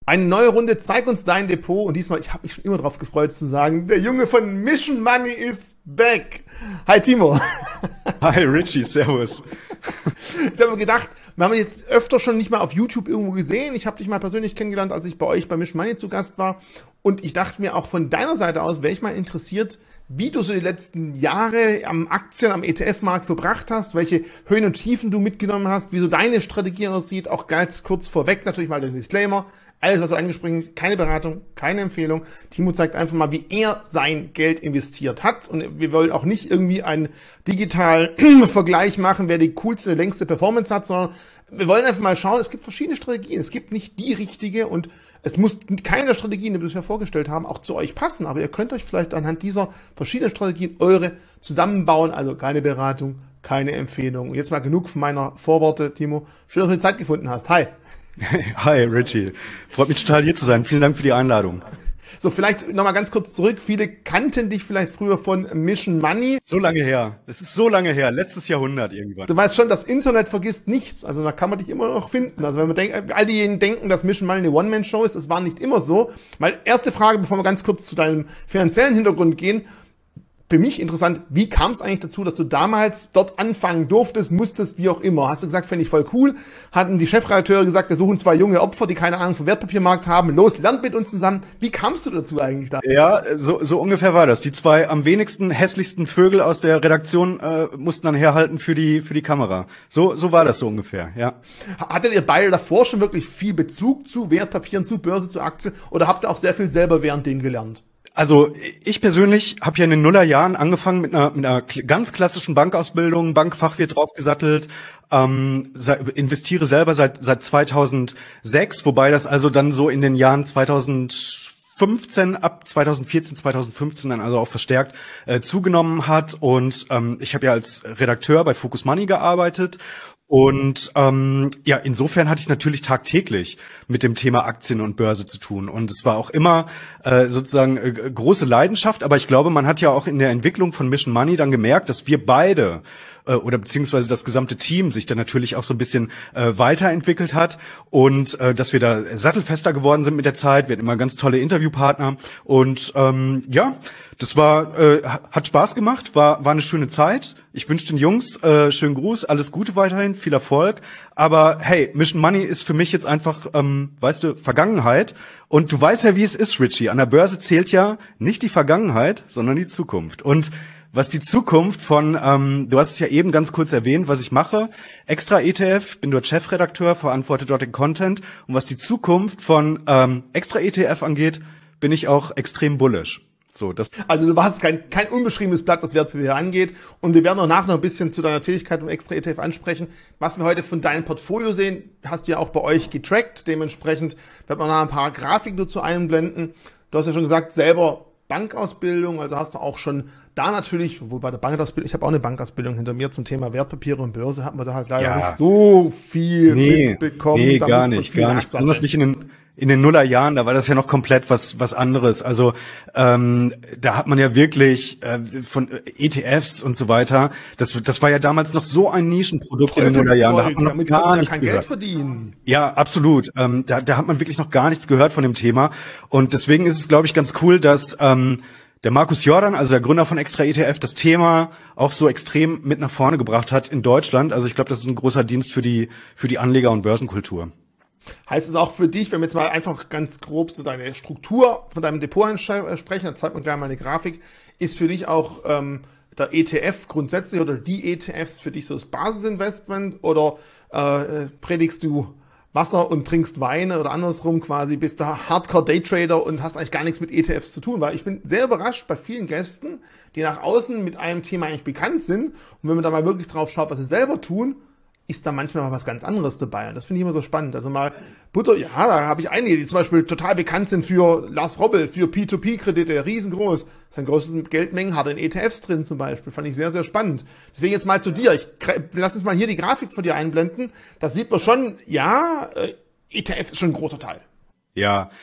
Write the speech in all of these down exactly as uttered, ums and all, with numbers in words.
Eine neue Runde, zeig uns dein Depot. Und diesmal, ich habe mich schon immer drauf gefreut zu sagen, der Junge von Mission Money ist back. Hi Timo. Hi Richie, servus. Ich habe mir gedacht, wir haben jetzt öfter schon nicht mal auf YouTube irgendwo gesehen. Ich habe dich mal persönlich kennengelernt, als ich bei euch bei Mission Money zu Gast war. Und ich dachte mir auch von deiner Seite aus, wäre ich mal interessiert, wie du so die letzten Jahre am Aktien-, am E T F-Markt verbracht hast, welche Höhen und Tiefen du mitgenommen hast, wie so deine Strategie aussieht, auch ganz kurz vorweg natürlich mal den Disclaimer. Alles, was du angesprochen, keine Beratung, keine Empfehlung. Timo zeigt einfach mal, wie er sein Geld investiert hat. Und wir wollen auch nicht irgendwie einen digitalen Vergleich machen, wer die coolste, längste Performance hat, sondern wir wollen einfach mal schauen, es gibt verschiedene Strategien. Es gibt nicht die richtige und es muss keine der Strategien, die wir bisher vorgestellt haben, auch zu euch passen. Aber ihr könnt euch vielleicht anhand dieser verschiedenen Strategien eure zusammenbauen. Also keine Beratung, keine Empfehlung. Und jetzt mal genug von meiner Vorworte, Timo. Schön, dass du die Zeit gefunden hast. Hi. Hi, Richie. Freut mich total, hier zu sein. Vielen Dank für die Einladung. So, vielleicht nochmal ganz kurz zurück. Viele kannten dich vielleicht früher von Mission Money. So lange her. Es ist so lange her. Letztes Jahrhundert irgendwann. Du weißt schon, das Internet vergisst nichts. Also da kann man dich immer noch finden. Also wenn man denkt, all diejenigen denken, dass Mission Money eine One-Man-Show ist, das war nicht immer so. Weil erste Frage, bevor wir ganz kurz zu deinem finanziellen Hintergrund gehen. Für mich interessant, wie kam es eigentlich dazu, dass du damals dort anfangen durftest, musstest, wie auch immer? Hast du gesagt, fände ich voll cool? Hatten die Chefredakteure gesagt, wir suchen zwei junge Opfer, die keine Ahnung vom Wertpapiermarkt haben. Los, lernt mit uns zusammen. Wie kamst du dazu eigentlich da? Ja, so, so ungefähr war das. Die zwei am wenigsten hässlichsten Vögel aus der Redaktion äh, mussten dann herhalten für die für die Kamera. So so war das so ungefähr, ja. Hattet ihr beide davor schon wirklich viel Bezug zu Wertpapieren, zu Börse, zu Aktien? Oder habt ihr auch sehr viel selber während dem gelernt? Also ich persönlich habe ja in den Nullerjahren angefangen mit einer, mit einer ganz klassischen Bankausbildung, Bankfachwirt draufgesattelt, ähm, investiere selber seit seit zweitausendsechs, wobei das also dann so in den Jahren zweitausendfünfzehn, ab zweitausendvierzehn, zweitausendfünfzehn dann also auch verstärkt äh, zugenommen hat. Und ähm, ich habe ja als Redakteur bei Focus Money gearbeitet. Und ähm, ja, insofern hatte ich natürlich tagtäglich mit dem Thema Aktien und Börse zu tun. Und es war auch immer äh, sozusagen äh, große Leidenschaft. Aber ich glaube, man hat ja auch in der Entwicklung von Mission Money dann gemerkt, dass wir beide äh, oder beziehungsweise das gesamte Team sich dann natürlich auch so ein bisschen äh, weiterentwickelt hat und äh, dass wir da sattelfester geworden sind mit der Zeit. Wir hatten immer ganz tolle Interviewpartner. Und ähm, ja, das war äh, hat Spaß gemacht, war war eine schöne Zeit. Ich wünsche den Jungs äh, schönen Gruß, alles Gute weiterhin, viel Erfolg. Aber hey, Mission Money ist für mich jetzt einfach, ähm, weißt du, Vergangenheit. Und du weißt ja, wie es ist, Richie. An der Börse zählt ja nicht die Vergangenheit, sondern die Zukunft. Und was die Zukunft von, ähm, du hast es ja eben ganz kurz erwähnt, was ich mache, Extra E T F, bin dort Chefredakteur, verantworte dort den Content. Und was die Zukunft von ähm, Extra E T F angeht, bin ich auch extrem bullish. So, das also du warst kein, kein unbeschriebenes Blatt, was Wertpapier angeht. Und wir werden auch nachher noch ein bisschen zu deiner Tätigkeit im Extra E T F ansprechen. Was wir heute von deinem Portfolio sehen, hast du ja auch bei euch getrackt. Dementsprechend werden wir noch ein paar Grafiken dazu einblenden. Du hast ja schon gesagt, selber Bankausbildung, also hast du auch schon da natürlich, wo bei der Bankausbildung, ich habe auch eine Bankausbildung hinter mir zum Thema Wertpapiere und Börse, hat man da halt leider ja. nicht so viel nee, mitbekommen. Nee, da gar nicht, gar nicht. Besonders nicht in den In den Nullerjahren, da war das ja noch komplett was was anderes. Also ähm, da hat man ja wirklich äh, von E T Fs und so weiter. Das das war ja damals noch so ein Nischenprodukt in den Nullerjahren. Da hat man noch gar nichts kein gehört. Geld verdienen. Ja, absolut. Ähm, da da hat man wirklich noch gar nichts gehört von dem Thema. Und deswegen ist es, glaube ich, ganz cool, dass ähm, der Markus Jordan, also der Gründer von Extra E T F, das Thema auch so extrem mit nach vorne gebracht hat in Deutschland. Also ich glaube, das ist ein großer Dienst für die für die Anleger- und Börsenkultur. Heißt es auch für dich, wenn wir jetzt mal einfach ganz grob so deine Struktur von deinem Depot sprechen, dann zeigt man gleich mal eine Grafik, ist für dich auch ähm, der E T F grundsätzlich oder die E T Fs für dich so das Basisinvestment oder äh, predigst du Wasser und trinkst Weine oder andersrum quasi, bist du Hardcore-Daytrader und hast eigentlich gar nichts mit E T Fs zu tun, weil ich bin sehr überrascht bei vielen Gästen, die nach außen mit einem Thema eigentlich bekannt sind und wenn man da mal wirklich drauf schaut, was sie selber tun, ist da manchmal mal was ganz anderes dabei. Und das finde ich immer so spannend. Also mal Butter, ja, da habe ich einige, die zum Beispiel total bekannt sind für Lars Robbel, für P zwei P-Kredite, riesengroß. Sein größtes Geldmengen hat in E T Fs drin zum Beispiel. Fand ich sehr, sehr spannend. Deswegen jetzt mal zu dir. Ich lass uns mal hier die Grafik von dir einblenden. Das sieht man schon, ja, E T F ist schon ein großer Teil. Ja,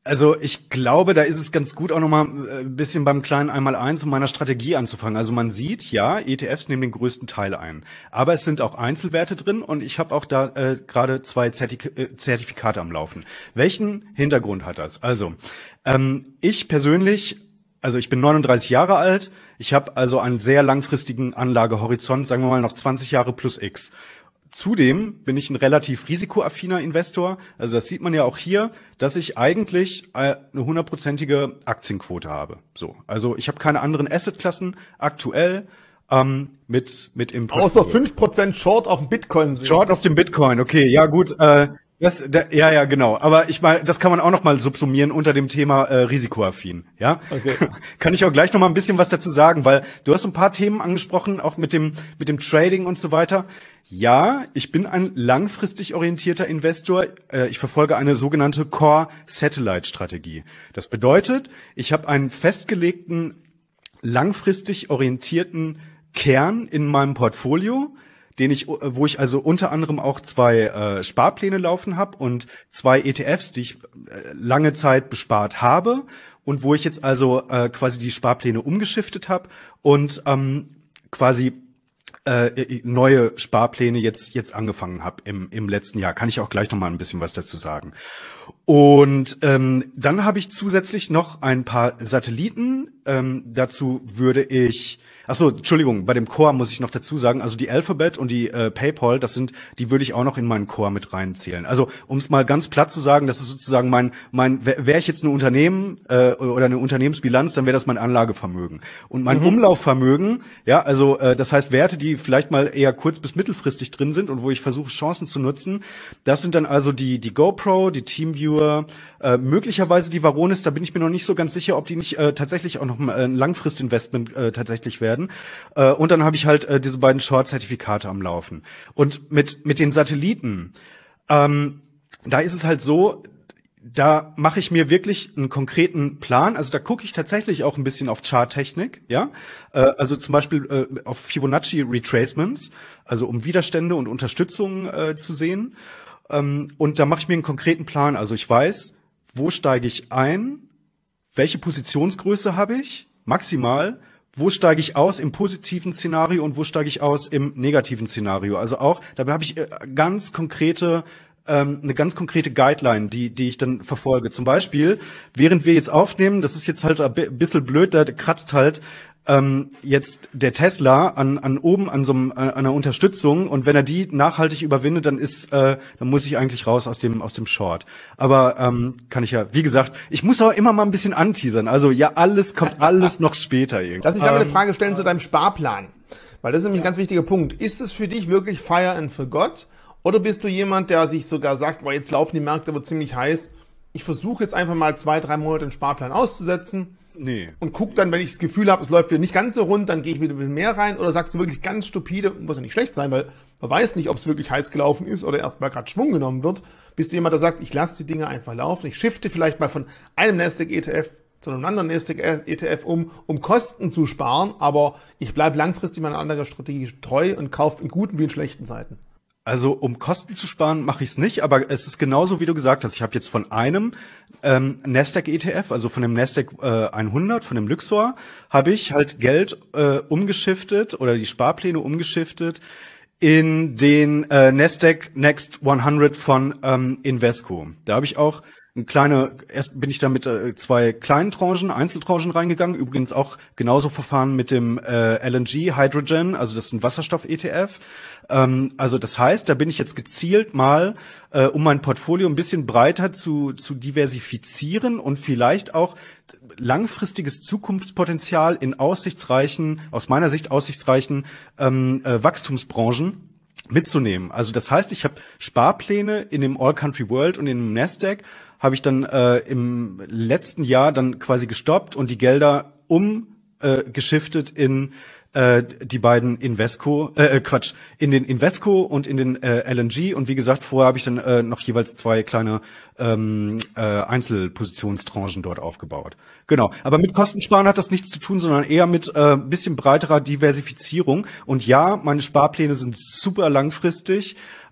Also ich glaube, da ist es ganz gut, auch nochmal ein bisschen beim kleinen Einmaleins um meiner Strategie anzufangen. Also man sieht, ja, E T Fs nehmen den größten Teil ein. Aber es sind auch Einzelwerte drin und ich habe auch da äh, gerade zwei Zertif- äh, Zertifikate am Laufen. Welchen Hintergrund hat das? Also ähm, ich persönlich, also ich bin neununddreißig Jahre alt, ich habe also einen sehr langfristigen Anlagehorizont, sagen wir mal noch zwanzig Jahre plus X. Zudem bin ich ein relativ risikoaffiner Investor. Also das sieht man ja auch hier, dass ich eigentlich eine hundertprozentige Aktienquote habe. So, also ich habe keine anderen Assetklassen aktuell ähm, mit mit im Außer fünf Prozent Short auf dem Bitcoin. Short auf dem Bitcoin, okay, ja gut. Äh, Das, da, ja, ja, genau. Aber ich meine, das kann man auch noch mal subsumieren unter dem Thema äh, risikoaffin. Ja, okay. Kann ich auch gleich noch mal ein bisschen was dazu sagen, weil du hast ein paar Themen angesprochen, auch mit dem mit dem Trading und so weiter. Ja, ich bin ein langfristig orientierter Investor. Äh, ich verfolge eine sogenannte Core-Satellite-Strategie. Das bedeutet, ich habe einen festgelegten, langfristig orientierten Kern in meinem Portfolio, den ich, wo ich also unter anderem auch zwei äh, Sparpläne laufen habe und zwei E T Fs, die ich äh, lange Zeit bespart habe und wo ich jetzt also äh, quasi die Sparpläne umgeschiftet habe und ähm, quasi äh, neue Sparpläne jetzt jetzt angefangen habe im im letzten Jahr. Kann ich auch gleich noch mal ein bisschen was dazu sagen. Und ähm, dann habe ich zusätzlich noch ein paar Satelliten. Ähm, dazu würde ich Ach so, Entschuldigung, bei dem Core muss ich noch dazu sagen, also die Alphabet und die äh, PayPal, das sind, die würde ich auch noch in meinen Core mit reinzählen. Also um es mal ganz platt zu sagen, das ist sozusagen mein, mein, wäre ich jetzt ein Unternehmen äh, oder eine Unternehmensbilanz, dann wäre das mein Anlagevermögen. Und mein mhm. Umlaufvermögen, ja, also äh, das heißt Werte, die vielleicht mal eher kurz- bis mittelfristig drin sind und wo ich versuche, Chancen zu nutzen, das sind dann also die die GoPro, die TeamViewer, äh, möglicherweise die Varonis, da bin ich mir noch nicht so ganz sicher, ob die nicht äh, tatsächlich auch noch mal ein Langfristinvestment äh, tatsächlich werden. Äh, und dann habe ich halt äh, diese beiden Short-Zertifikate am Laufen. Und mit mit den Satelliten, ähm, da ist es halt so, da mache ich mir wirklich einen konkreten Plan. Also da gucke ich tatsächlich auch ein bisschen auf Charttechnik, ja. Äh, also zum Beispiel äh, auf Fibonacci Retracements, also um Widerstände und Unterstützung äh, zu sehen. Ähm, und da mache ich mir einen konkreten Plan. Also ich weiß, wo steige ich ein, welche Positionsgröße habe ich, maximal. Wo steige ich aus im positiven Szenario und wo steige ich aus im negativen Szenario? Also auch, dabei habe ich ganz konkrete, ähm, eine ganz konkrete Guideline, die die ich dann verfolge. Zum Beispiel, während wir jetzt aufnehmen, das ist jetzt halt ein bisschen blöd, da kratzt halt ähm, jetzt der Tesla an an oben an so einem, an einer Unterstützung und wenn er die nachhaltig überwindet, dann ist äh, dann muss ich eigentlich raus aus dem aus dem Short. Aber ähm, kann ich ja, wie gesagt, ich muss aber immer mal ein bisschen anteasern. Also ja, alles kommt alles noch später irgendwie. Lass mich damit eine Frage stellen zu deinem Sparplan, weil das ist nämlich ein ganz wichtiger Punkt. Ist es für dich wirklich Fire and Forgot oder bist du jemand, der sich sogar sagt, boah, jetzt laufen die Märkte aber ziemlich heiß. Ich versuche jetzt einfach mal zwei, drei Monate den Sparplan auszusetzen. Nee. Und guck dann, wenn ich das Gefühl habe, es läuft wieder nicht ganz so rund, dann gehe ich wieder ein bisschen mehr rein. Oder sagst du wirklich ganz stupide, muss ja nicht schlecht sein, weil man weiß nicht, ob es wirklich heiß gelaufen ist oder erst mal gerade Schwung genommen wird. Bist du jemand, der sagt, ich lasse die Dinge einfach laufen, ich shifte vielleicht mal von einem Nasdaq-E T F zu einem anderen Nasdaq-E T F um, um Kosten zu sparen, aber ich bleibe langfristig meiner anderen Strategie treu und kaufe in guten wie in schlechten Zeiten. Also um Kosten zu sparen, mache ich es nicht, aber es ist genauso, wie du gesagt hast. Ich habe jetzt von einem ähm, Nasdaq-E T F, also von dem Nasdaq äh, hundert, von dem Luxor, habe ich halt Geld äh, umgeschiftet oder die Sparpläne umgeschiftet in den äh, Nasdaq Next hundert von ähm, Invesco. Da habe ich auch eine kleine, erst bin ich da mit äh, zwei kleinen Tranchen, Einzeltranchen reingegangen. Übrigens auch genauso verfahren mit dem äh, L N G Hydrogen, also das ist ein Wasserstoff-E T F. Ähm, also das heißt, da bin ich jetzt gezielt mal, äh, um mein Portfolio ein bisschen breiter zu, zu diversifizieren und vielleicht auch langfristiges Zukunftspotenzial in aussichtsreichen, aus meiner Sicht aussichtsreichen ähm, äh, Wachstumsbranchen mitzunehmen. Also das heißt, ich habe Sparpläne in dem All Country World und in dem Nasdaq habe ich dann äh, im letzten Jahr dann quasi gestoppt und die Gelder umgeschiftet äh, in äh, die beiden Invesco, äh, Quatsch, in den Invesco und in den äh, L N G. Und wie gesagt, vorher habe ich dann äh, noch jeweils zwei kleine ähm, äh, Einzelpositionstranchen dort aufgebaut. Genau. Aber mit Kostensparen hat das nichts zu tun, sondern eher mit äh, bisschen breiterer Diversifizierung. Und ja, meine Sparpläne sind super langfristig.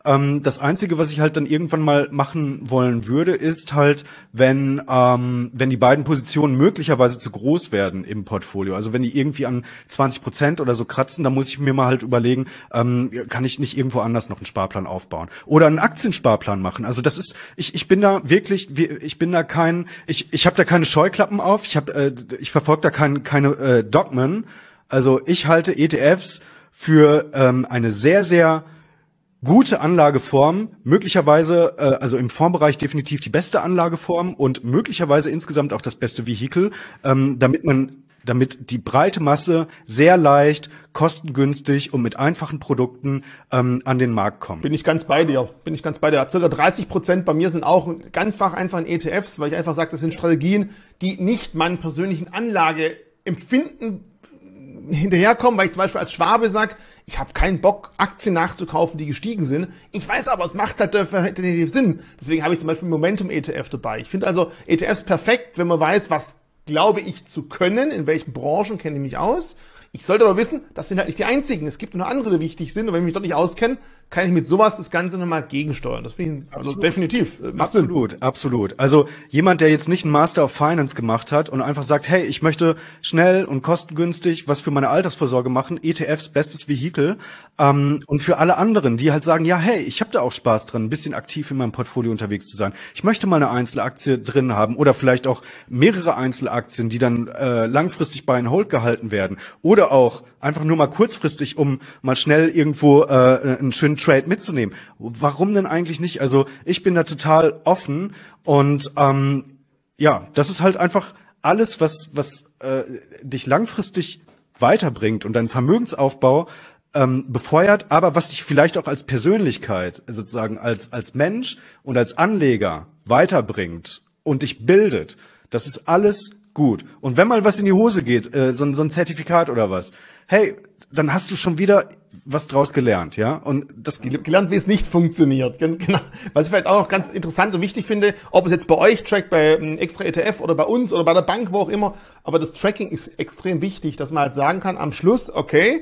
Ähm, das Einzige, was ich halt dann irgendwann mal machen wollen würde, ist halt, wenn ähm, wenn die beiden Positionen möglicherweise zu groß werden im Portfolio. Also wenn die irgendwie an zwanzig Prozent oder so kratzen, dann muss ich mir mal halt überlegen, ähm, kann ich nicht irgendwo anders noch einen Sparplan aufbauen oder einen Aktiensparplan machen. Also das ist, ich ich bin da wirklich, ich bin da kein, ich ich habe da keine Scheuklappen auf. Ich habe, äh, ich verfolge da kein, keine äh, Dogmen. Also ich halte E T Fs für ähm, eine sehr sehr gute Anlageform, möglicherweise, äh, also im Fondsbereich definitiv die beste Anlageform und möglicherweise insgesamt auch das beste Vehikel, ähm, damit man, damit die breite Masse sehr leicht, kostengünstig und mit einfachen Produkten ähm, an den Markt kommt. Bin ich ganz bei dir. Bin ich ganz bei dir. Circa dreißig Prozent bei mir sind auch ganz einfach in E T Fs, weil ich einfach sage, das sind Strategien, die nicht meinen persönlichen Anlageempfinden hinterherkommen, weil ich zum Beispiel als Schwabe sage, ich habe keinen Bock, Aktien nachzukaufen, die gestiegen sind. Ich weiß aber, es macht halt definitiv Sinn. Deswegen habe ich zum Beispiel Momentum-E T F dabei. Ich finde also E T Fs perfekt, wenn man weiß, was glaube ich zu können, in welchen Branchen kenne ich mich aus. Ich sollte aber wissen, das sind halt nicht die einzigen. Es gibt noch andere, die wichtig sind. Und wenn ich mich dort nicht auskenne, kann ich mit sowas das Ganze nochmal gegensteuern. Das finde ich also definitiv. Macht absolut, Sinn. Absolut. Also jemand, der jetzt nicht einen Master of Finance gemacht hat und einfach sagt, hey, ich möchte schnell und kostengünstig was für meine Altersvorsorge machen, E T Fs, bestes Vehikel. Ähm, und für alle anderen, die halt sagen, ja, hey, ich habe da auch Spaß dran, ein bisschen aktiv in meinem Portfolio unterwegs zu sein. Ich möchte mal eine Einzelaktie drin haben oder vielleicht auch mehrere Einzelaktien, die dann äh, langfristig bei and hold gehalten werden. Oder auch einfach nur mal kurzfristig, um mal schnell irgendwo äh, einen schönen Trade mitzunehmen. Warum denn eigentlich nicht? Also ich bin da total offen und ähm, ja, das ist halt einfach alles, was was äh, dich langfristig weiterbringt und deinen Vermögensaufbau ähm, befeuert, aber was dich vielleicht auch als Persönlichkeit, sozusagen als als Mensch und als Anleger weiterbringt und dich bildet. Das ist alles gut. Und wenn mal was in die Hose geht, äh, so, so ein Zertifikat oder was, hey, dann hast du schon wieder was draus gelernt, ja? Und das gelernt, wie es nicht funktioniert. Ganz genau. Was ich vielleicht auch noch ganz interessant und wichtig finde, ob es jetzt bei euch trackt, bei ähm, extra E T F oder bei uns oder bei der Bank, wo auch immer, aber das Tracking ist extrem wichtig, dass man halt sagen kann am Schluss, okay,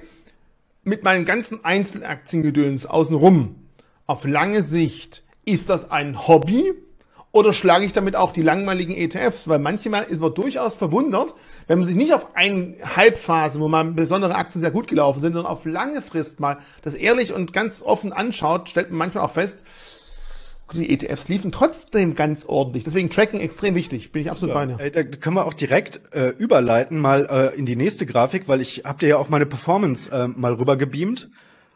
mit meinen ganzen Einzelaktiengedöns außenrum, auf lange Sicht, ist das ein Hobby? Oder schlage ich damit auch die langweiligen E T Fs? Weil manchmal ist man durchaus verwundert, wenn man sich nicht auf eine Halbphase, wo mal besondere Aktien sehr gut gelaufen sind, sondern auf lange Frist mal das ehrlich und ganz offen anschaut, stellt man manchmal auch fest, die E T Fs liefen trotzdem ganz ordentlich. Deswegen Tracking extrem wichtig. Bin ich absolut bei dir. Da können wir auch direkt äh, überleiten mal äh, in die nächste Grafik, weil ich habe dir ja auch meine Performance äh, mal rüber gebeamt.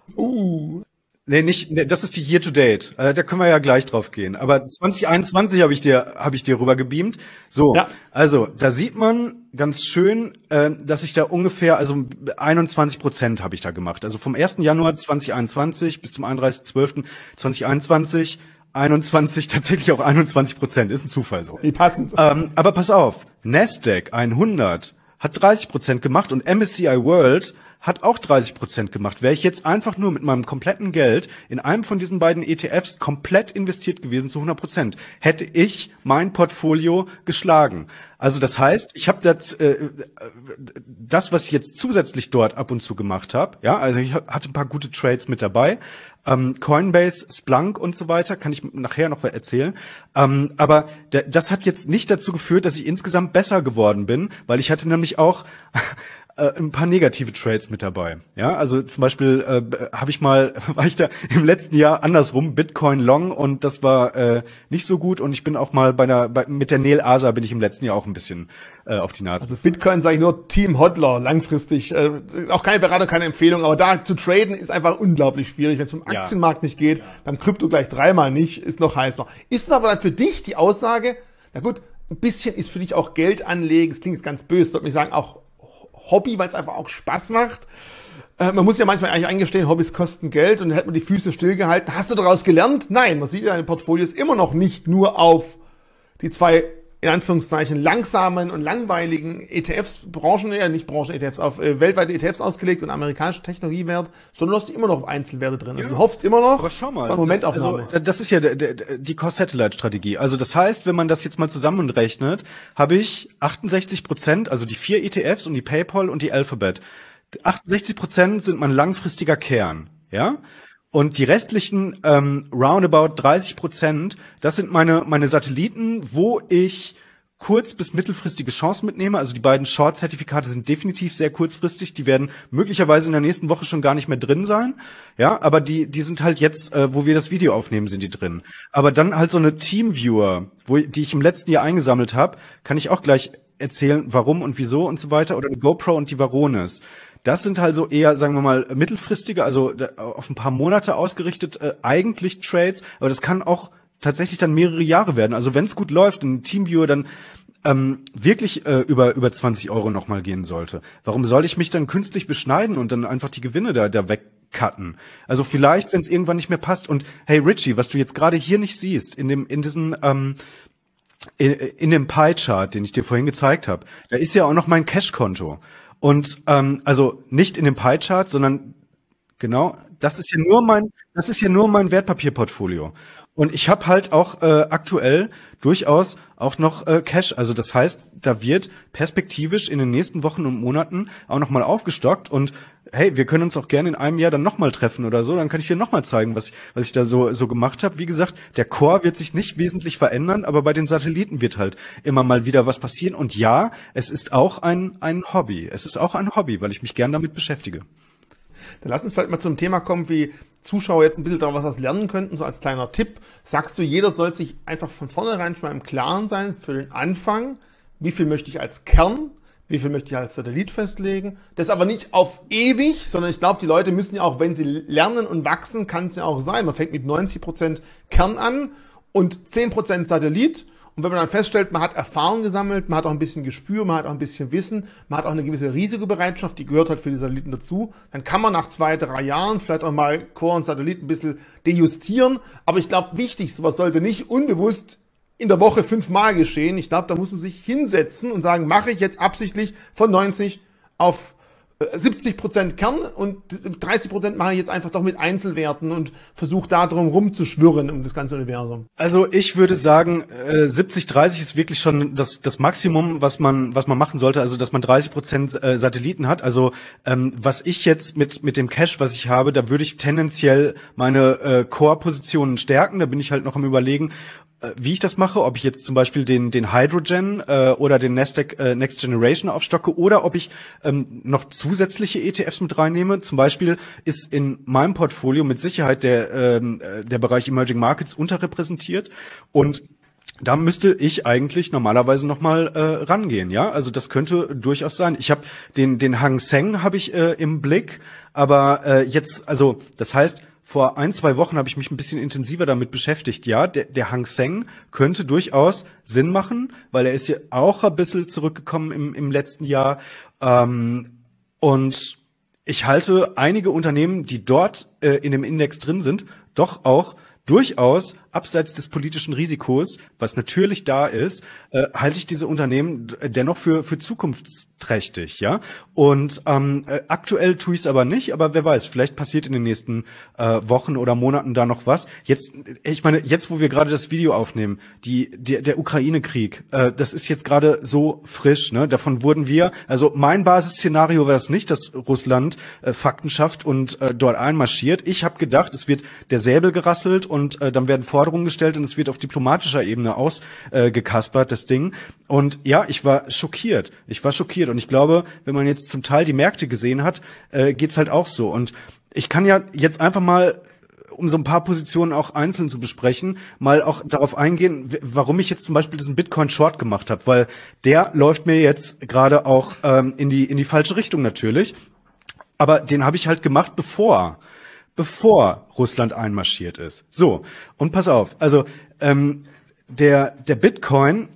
Uh. Nee, nicht, nee, das ist die Year to Date. Äh, da können wir ja gleich drauf gehen. Aber zwanzig einundzwanzig habe ich dir habe ich dir rüber gebeamt. So, ja. Also da sieht man ganz schön, äh, dass ich da ungefähr, also einundzwanzig Prozent habe ich da gemacht. Also vom ersten Januar zwanzig einundzwanzig bis zum einunddreißigsten zwölften zweitausendeinundzwanzig, einundzwanzig tatsächlich auch einundzwanzig Prozent. Ist ein Zufall so. Wie passend. Ähm, aber pass auf, Nasdaq hundert hat dreißig Prozent gemacht und M S C I World hat auch dreißig Prozent gemacht. Wäre ich jetzt einfach nur mit meinem kompletten Geld in einem von diesen beiden E T Fs komplett investiert gewesen zu hundert Prozent, hätte ich mein Portfolio geschlagen. Also das heißt, ich habe das, äh, das, was ich jetzt zusätzlich dort ab und zu gemacht habe, ja, also ich hatte ein paar gute Trades mit dabei, ähm, Coinbase, Splunk und so weiter, kann ich nachher noch erzählen. Ähm, aber der, das hat jetzt nicht dazu geführt, dass ich insgesamt besser geworden bin, weil ich hatte nämlich auch Äh, ein paar negative Trades mit dabei. Ja, also zum Beispiel äh, habe ich mal, war ich da im letzten Jahr andersrum, Bitcoin Long und das war äh, nicht so gut und ich bin auch mal bei einer, bei, mit der Nel Asa bin ich im letzten Jahr auch ein bisschen äh, auf die Nase. Also Bitcoin sage ich nur Team Hodler, langfristig. Äh, auch keine Beratung, keine Empfehlung, aber da zu traden ist einfach unglaublich schwierig. Wenn es zum Aktienmarkt ja. nicht geht, ja. beim Krypto gleich dreimal nicht, ist noch heißer. Ist aber dann für dich die Aussage, na gut, ein bisschen ist für dich auch Geld anlegen, das klingt jetzt ganz böse, sollte ich sagen, auch Hobby, weil es einfach auch Spaß macht. Äh, man muss ja manchmal eigentlich eingestehen, Hobbys kosten Geld und dann hätte man die Füße stillgehalten. Hast du daraus gelernt? Nein, man sieht ja, deine Portfolios immer noch nicht nur auf die zwei, in Anführungszeichen, langsamen und langweiligen E T Fs, Branchen, ja nicht Branchen-E T Fs, auf äh, weltweite E T Fs ausgelegt und amerikanische Technologiewert, sondern du hast immer noch auf Einzelwerte drin. Also ja. Du hoffst immer noch, aber schau mal, Momentaufnahme. Das, also, das ist ja der, der, die Cost-Satellite-Strategie. Also das heißt, wenn man das jetzt mal zusammenrechnet, habe ich achtundsechzig Prozent, also die vier E T Fs und die PayPal und die Alphabet. achtundsechzig Prozent sind mein langfristiger Kern, ja? Und die restlichen ähm, roundabout dreißig Prozent, das sind meine meine Satelliten, wo ich kurz- bis mittelfristige Chancen mitnehme. Also die beiden Short-Zertifikate sind definitiv sehr kurzfristig. Die werden möglicherweise in der nächsten Woche schon gar nicht mehr drin sein. Ja, aber die die sind halt jetzt, äh, wo wir das Video aufnehmen, sind die drin. Aber dann halt so eine Teamviewer, wo die ich im letzten Jahr eingesammelt habe, kann ich auch gleich erzählen, warum und wieso und so weiter. Oder eine GoPro und die Varonis. Das sind halt so eher, sagen wir mal, mittelfristige, also auf ein paar Monate ausgerichtet, äh, eigentlich Trades. Aber das kann auch tatsächlich dann mehrere Jahre werden. Also wenn es gut läuft und ein Teamviewer dann ähm, wirklich äh, über über zwanzig Euro nochmal gehen sollte, warum soll ich mich dann künstlich beschneiden und dann einfach die Gewinne da da wegcutten? Also vielleicht, wenn es irgendwann nicht mehr passt. Und hey Richie, was du jetzt gerade hier nicht siehst, in dem in diesem ähm, in, in dem Pie-Chart, den ich dir vorhin gezeigt habe, da ist ja auch noch mein Cash-Konto. Und ähm, also nicht in dem Pie-Chart, sondern genau, das ist ja nur mein, das ist ja nur mein Wertpapierportfolio. Und ich habe halt auch äh, aktuell durchaus auch noch äh, Cash. Also das heißt, da wird perspektivisch in den nächsten Wochen und Monaten auch noch mal aufgestockt. Und hey, wir können uns auch gerne in einem Jahr dann noch mal treffen oder so. Dann kann ich dir noch mal zeigen, was ich, was ich da so so gemacht habe. Wie gesagt, der Core wird sich nicht wesentlich verändern, aber bei den Satelliten wird halt immer mal wieder was passieren. Und ja, es ist auch ein ein Hobby. Es ist auch ein Hobby, weil ich mich gern damit beschäftige. Dann lass uns vielleicht mal zum Thema kommen, wie Zuschauer jetzt ein bisschen daraus was lernen könnten, so als kleiner Tipp. Sagst du, jeder soll sich einfach von vornherein schon mal im Klaren sein für den Anfang, wie viel möchte ich als Kern, wie viel möchte ich als Satellit festlegen. Das aber nicht auf ewig, sondern ich glaube, die Leute müssen ja auch, wenn sie lernen und wachsen, kann es ja auch sein. Man fängt mit neunzig Prozent Kern an und zehn Prozent Satellit. Und wenn man dann feststellt, man hat Erfahrung gesammelt, man hat auch ein bisschen Gespür, man hat auch ein bisschen Wissen, man hat auch eine gewisse Risikobereitschaft, die gehört halt für die Satelliten dazu, dann kann man nach zwei, drei Jahren vielleicht auch mal Core und Satellit ein bisschen dejustieren. Aber ich glaube, wichtig, sowas sollte nicht unbewusst in der Woche fünfmal geschehen. Ich glaube, da muss man sich hinsetzen und sagen, mache ich jetzt absichtlich von neunzig auf siebzig Prozent Kern und dreißig Prozent mache ich jetzt einfach doch mit Einzelwerten und versuche da drum rumzuschwirren um das ganze Universum. Also ich würde sagen, äh, siebzig dreißig ist wirklich schon das das Maximum, was man was man machen sollte. Also dass man dreißig Prozent äh, Satelliten hat. Also ähm, was ich jetzt mit mit dem Cash, was ich habe, da würde ich tendenziell meine äh, Core-Positionen stärken. Da bin ich halt noch am Überlegen, wie ich das mache, ob ich jetzt zum Beispiel den den Hydrogen äh, oder den Nasdaq äh, Next Generation aufstocke oder ob ich ähm, noch zusätzliche E T Fs mit reinnehme. Zum Beispiel ist in meinem Portfolio mit Sicherheit der ähm, der Bereich Emerging Markets unterrepräsentiert und da müsste ich eigentlich normalerweise noch mal äh, rangehen, ja. Also das könnte durchaus sein. Ich habe den den Hang Seng habe ich äh, im Blick, aber äh, jetzt also das heißt vor ein, zwei Wochen habe ich mich ein bisschen intensiver damit beschäftigt. Ja, der, der Hang Seng könnte durchaus Sinn machen, weil er ist ja auch ein bisschen zurückgekommen im, im letzten Jahr. Ähm, und ich halte einige Unternehmen, die dort äh, in dem Index drin sind, doch auch durchaus abseits des politischen Risikos, was natürlich da ist, äh, halte ich diese Unternehmen dennoch für für zukunftsträchtig, ja. Und ähm, äh, aktuell tue ich es aber nicht, aber wer weiß, vielleicht passiert in den nächsten äh, Wochen oder Monaten da noch was. Jetzt, ich meine, jetzt, wo wir gerade das Video aufnehmen, die, die der Ukraine-Krieg, äh, das ist jetzt gerade so frisch, ne? Davon wurden wir, also mein Basisszenario war das nicht, dass Russland äh, Fakten schafft und äh, dort einmarschiert. Ich habe gedacht, es wird der Säbel gerasselt und äh, dann werden Forderungen gestellt und es wird auf diplomatischer Ebene ausgekaspert, äh, das Ding. Und ja, ich war schockiert. Ich war schockiert. Und ich glaube, wenn man jetzt zum Teil die Märkte gesehen hat, äh, geht's halt auch so. Und ich kann ja jetzt einfach mal, um so ein paar Positionen auch einzeln zu besprechen, mal auch darauf eingehen, warum ich jetzt zum Beispiel diesen Bitcoin Short gemacht habe. Weil der läuft mir jetzt gerade auch ähm, in die in die falsche Richtung natürlich. Aber den habe ich halt gemacht, bevor bevor Russland einmarschiert ist. So, und pass auf, also ähm, der der Bitcoin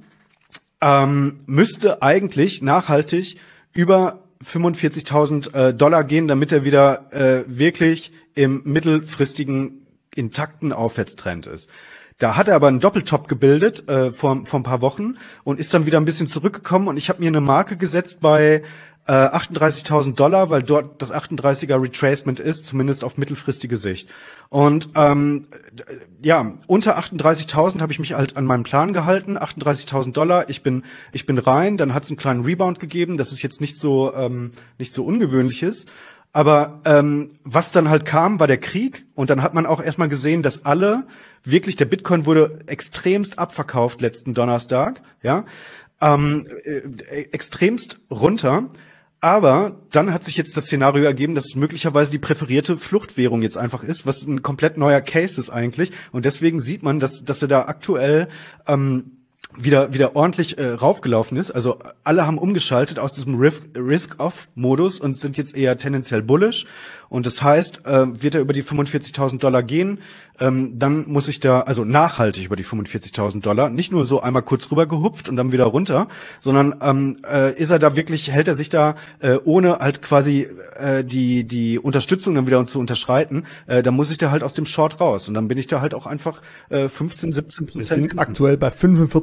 ähm, müsste eigentlich nachhaltig über fünfundvierzigtausend äh, Dollar gehen, damit er wieder äh, wirklich im mittelfristigen intakten Aufwärtstrend ist. Da hat er aber einen Doppeltop gebildet äh, vor, vor ein paar Wochen und ist dann wieder ein bisschen zurückgekommen und ich habe mir eine Marke gesetzt bei äh, achtunddreißigtausend Dollar, weil dort das achtunddreißiger Retracement ist, zumindest auf mittelfristige Sicht. Und ähm, ja, unter achtunddreißigtausend habe ich mich halt an meinen Plan gehalten, achtunddreißigtausend Dollar, ich bin ich bin rein, dann hat es einen kleinen Rebound gegeben, das ist jetzt nicht so ähm, nicht so ungewöhnliches. Aber ähm, was dann halt kam, war der Krieg. Und dann hat man auch erstmal gesehen, dass alle, wirklich, der Bitcoin wurde extremst abverkauft letzten Donnerstag, ja, ähm, äh, extremst runter. Aber dann hat sich jetzt das Szenario ergeben, dass es möglicherweise die präferierte Fluchtwährung jetzt einfach ist, was ein komplett neuer Case ist eigentlich. Und deswegen sieht man, dass, dass er da aktuell ähm, wieder wieder ordentlich äh, raufgelaufen ist. Also alle haben umgeschaltet aus diesem Risk-Off-Modus und sind jetzt eher tendenziell bullish. Und das heißt, äh, wird er über die fünfundvierzigtausend Dollar gehen, ähm, dann muss ich da, also nachhaltig über die fünfundvierzigtausend Dollar, nicht nur so einmal kurz rüber gehupft und dann wieder runter, sondern ähm, äh, ist er da wirklich, hält er sich da, äh, ohne halt quasi äh, die die Unterstützung dann wieder zu unterschreiten, äh, dann muss ich da halt aus dem Short raus. Und dann bin ich da halt auch einfach äh, fünfzehn, siebzehn Prozent. Wir sind aktuell bei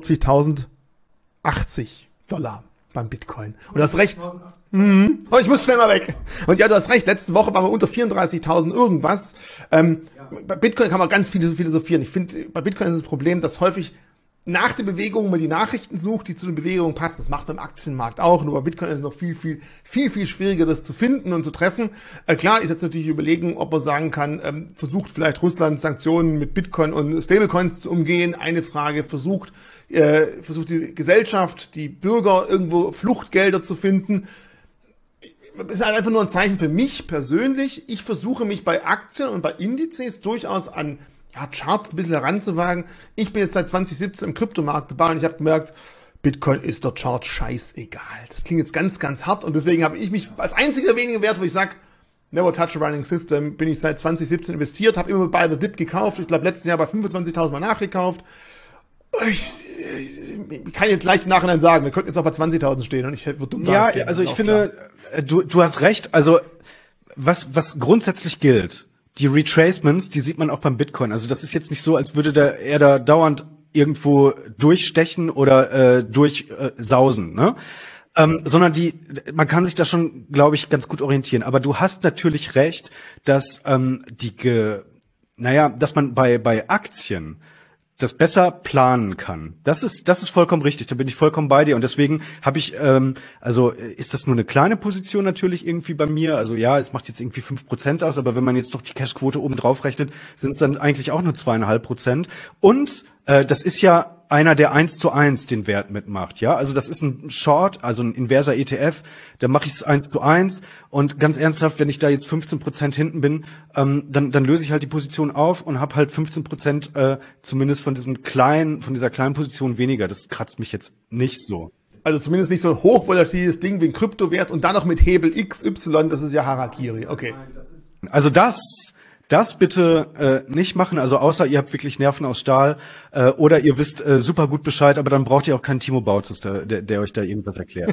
fünfundvierzigtausendachtzig Dollar beim Bitcoin. Und du hast recht. Mhm. Oh, ich muss schnell mal weg. Und ja, du hast recht. Letzte Woche waren wir unter vierunddreißigtausend irgendwas. Ähm, ja. Bei Bitcoin kann man ganz viel philosophieren. Ich finde, bei Bitcoin ist das Problem, dass häufig nach der Bewegung man die Nachrichten sucht, die zu den Bewegungen passen. Das macht beim Aktienmarkt auch. Nur bei Bitcoin ist es noch viel, viel, viel, viel schwieriger, das zu finden und zu treffen. Äh, klar ist jetzt natürlich überlegen, ob man sagen kann, ähm, versucht vielleicht Russland Sanktionen mit Bitcoin und Stablecoins zu umgehen. Eine Frage, versucht, äh, versucht die Gesellschaft, die Bürger irgendwo Fluchtgelder zu finden. Das ist halt einfach nur ein Zeichen für mich persönlich. Ich versuche mich bei Aktien und bei Indizes durchaus an ja, Charts ein bisschen heranzuwagen. Ich bin jetzt seit zwanzig siebzehn im Kryptomarkt dabei und ich habe gemerkt, Bitcoin ist der Chart scheißegal. Das klingt jetzt ganz, ganz hart und deswegen habe ich mich als einziger weniger Wert, wo ich sage, never touch a running system, bin ich seit zwanzig siebzehn investiert, habe immer bei The Dip gekauft. Ich glaube, letztes Jahr bei fünfundzwanzigtausend Mal nachgekauft. Ich, ich kann jetzt leicht im Nachhinein sagen, wir könnten jetzt auch bei zwanzigtausend stehen und ich hätte dumm Ja, also ich finde, klar. du du hast recht. Also was was grundsätzlich gilt, die Retracements, die sieht man auch beim Bitcoin. Also das ist jetzt nicht so, als würde der er da dauernd irgendwo durchstechen oder äh, durchsausen, äh, ne? Ähm, sondern die, man kann sich da schon, glaube ich, ganz gut orientieren. Aber du hast natürlich recht, dass ähm, die, ge, naja, dass man bei bei Aktien das besser planen kann. Das ist das ist vollkommen richtig, da bin ich vollkommen bei dir und deswegen habe ich ähm, also ist das nur eine kleine Position natürlich irgendwie bei mir, also ja, es macht jetzt irgendwie fünf Prozent aus, aber wenn man jetzt noch die Cashquote oben drauf rechnet, sind es dann eigentlich auch nur zweieinhalb Prozent und äh, das ist ja einer, der eins zu eins den Wert mitmacht, ja, also das ist ein Short, also ein inverser E T F, da mache ich es eins zu eins und ganz ernsthaft, wenn ich da jetzt fünfzehn Prozent hinten bin, ähm, dann dann löse ich halt die Position auf und habe halt fünfzehn Prozent äh, zumindest von diesem kleinen, von dieser kleinen Position weniger. Das kratzt mich jetzt nicht so. Also zumindest nicht so ein hochvolatiles Ding wie ein Kryptowert und dann noch mit Hebel X Y, das ist ja Harakiri. Okay. Also das Das bitte äh, nicht machen, also außer ihr habt wirklich Nerven aus Stahl äh, oder ihr wisst äh, super gut Bescheid, aber dann braucht ihr auch keinen Timo Bautzes, der, der, der euch da irgendwas erklärt.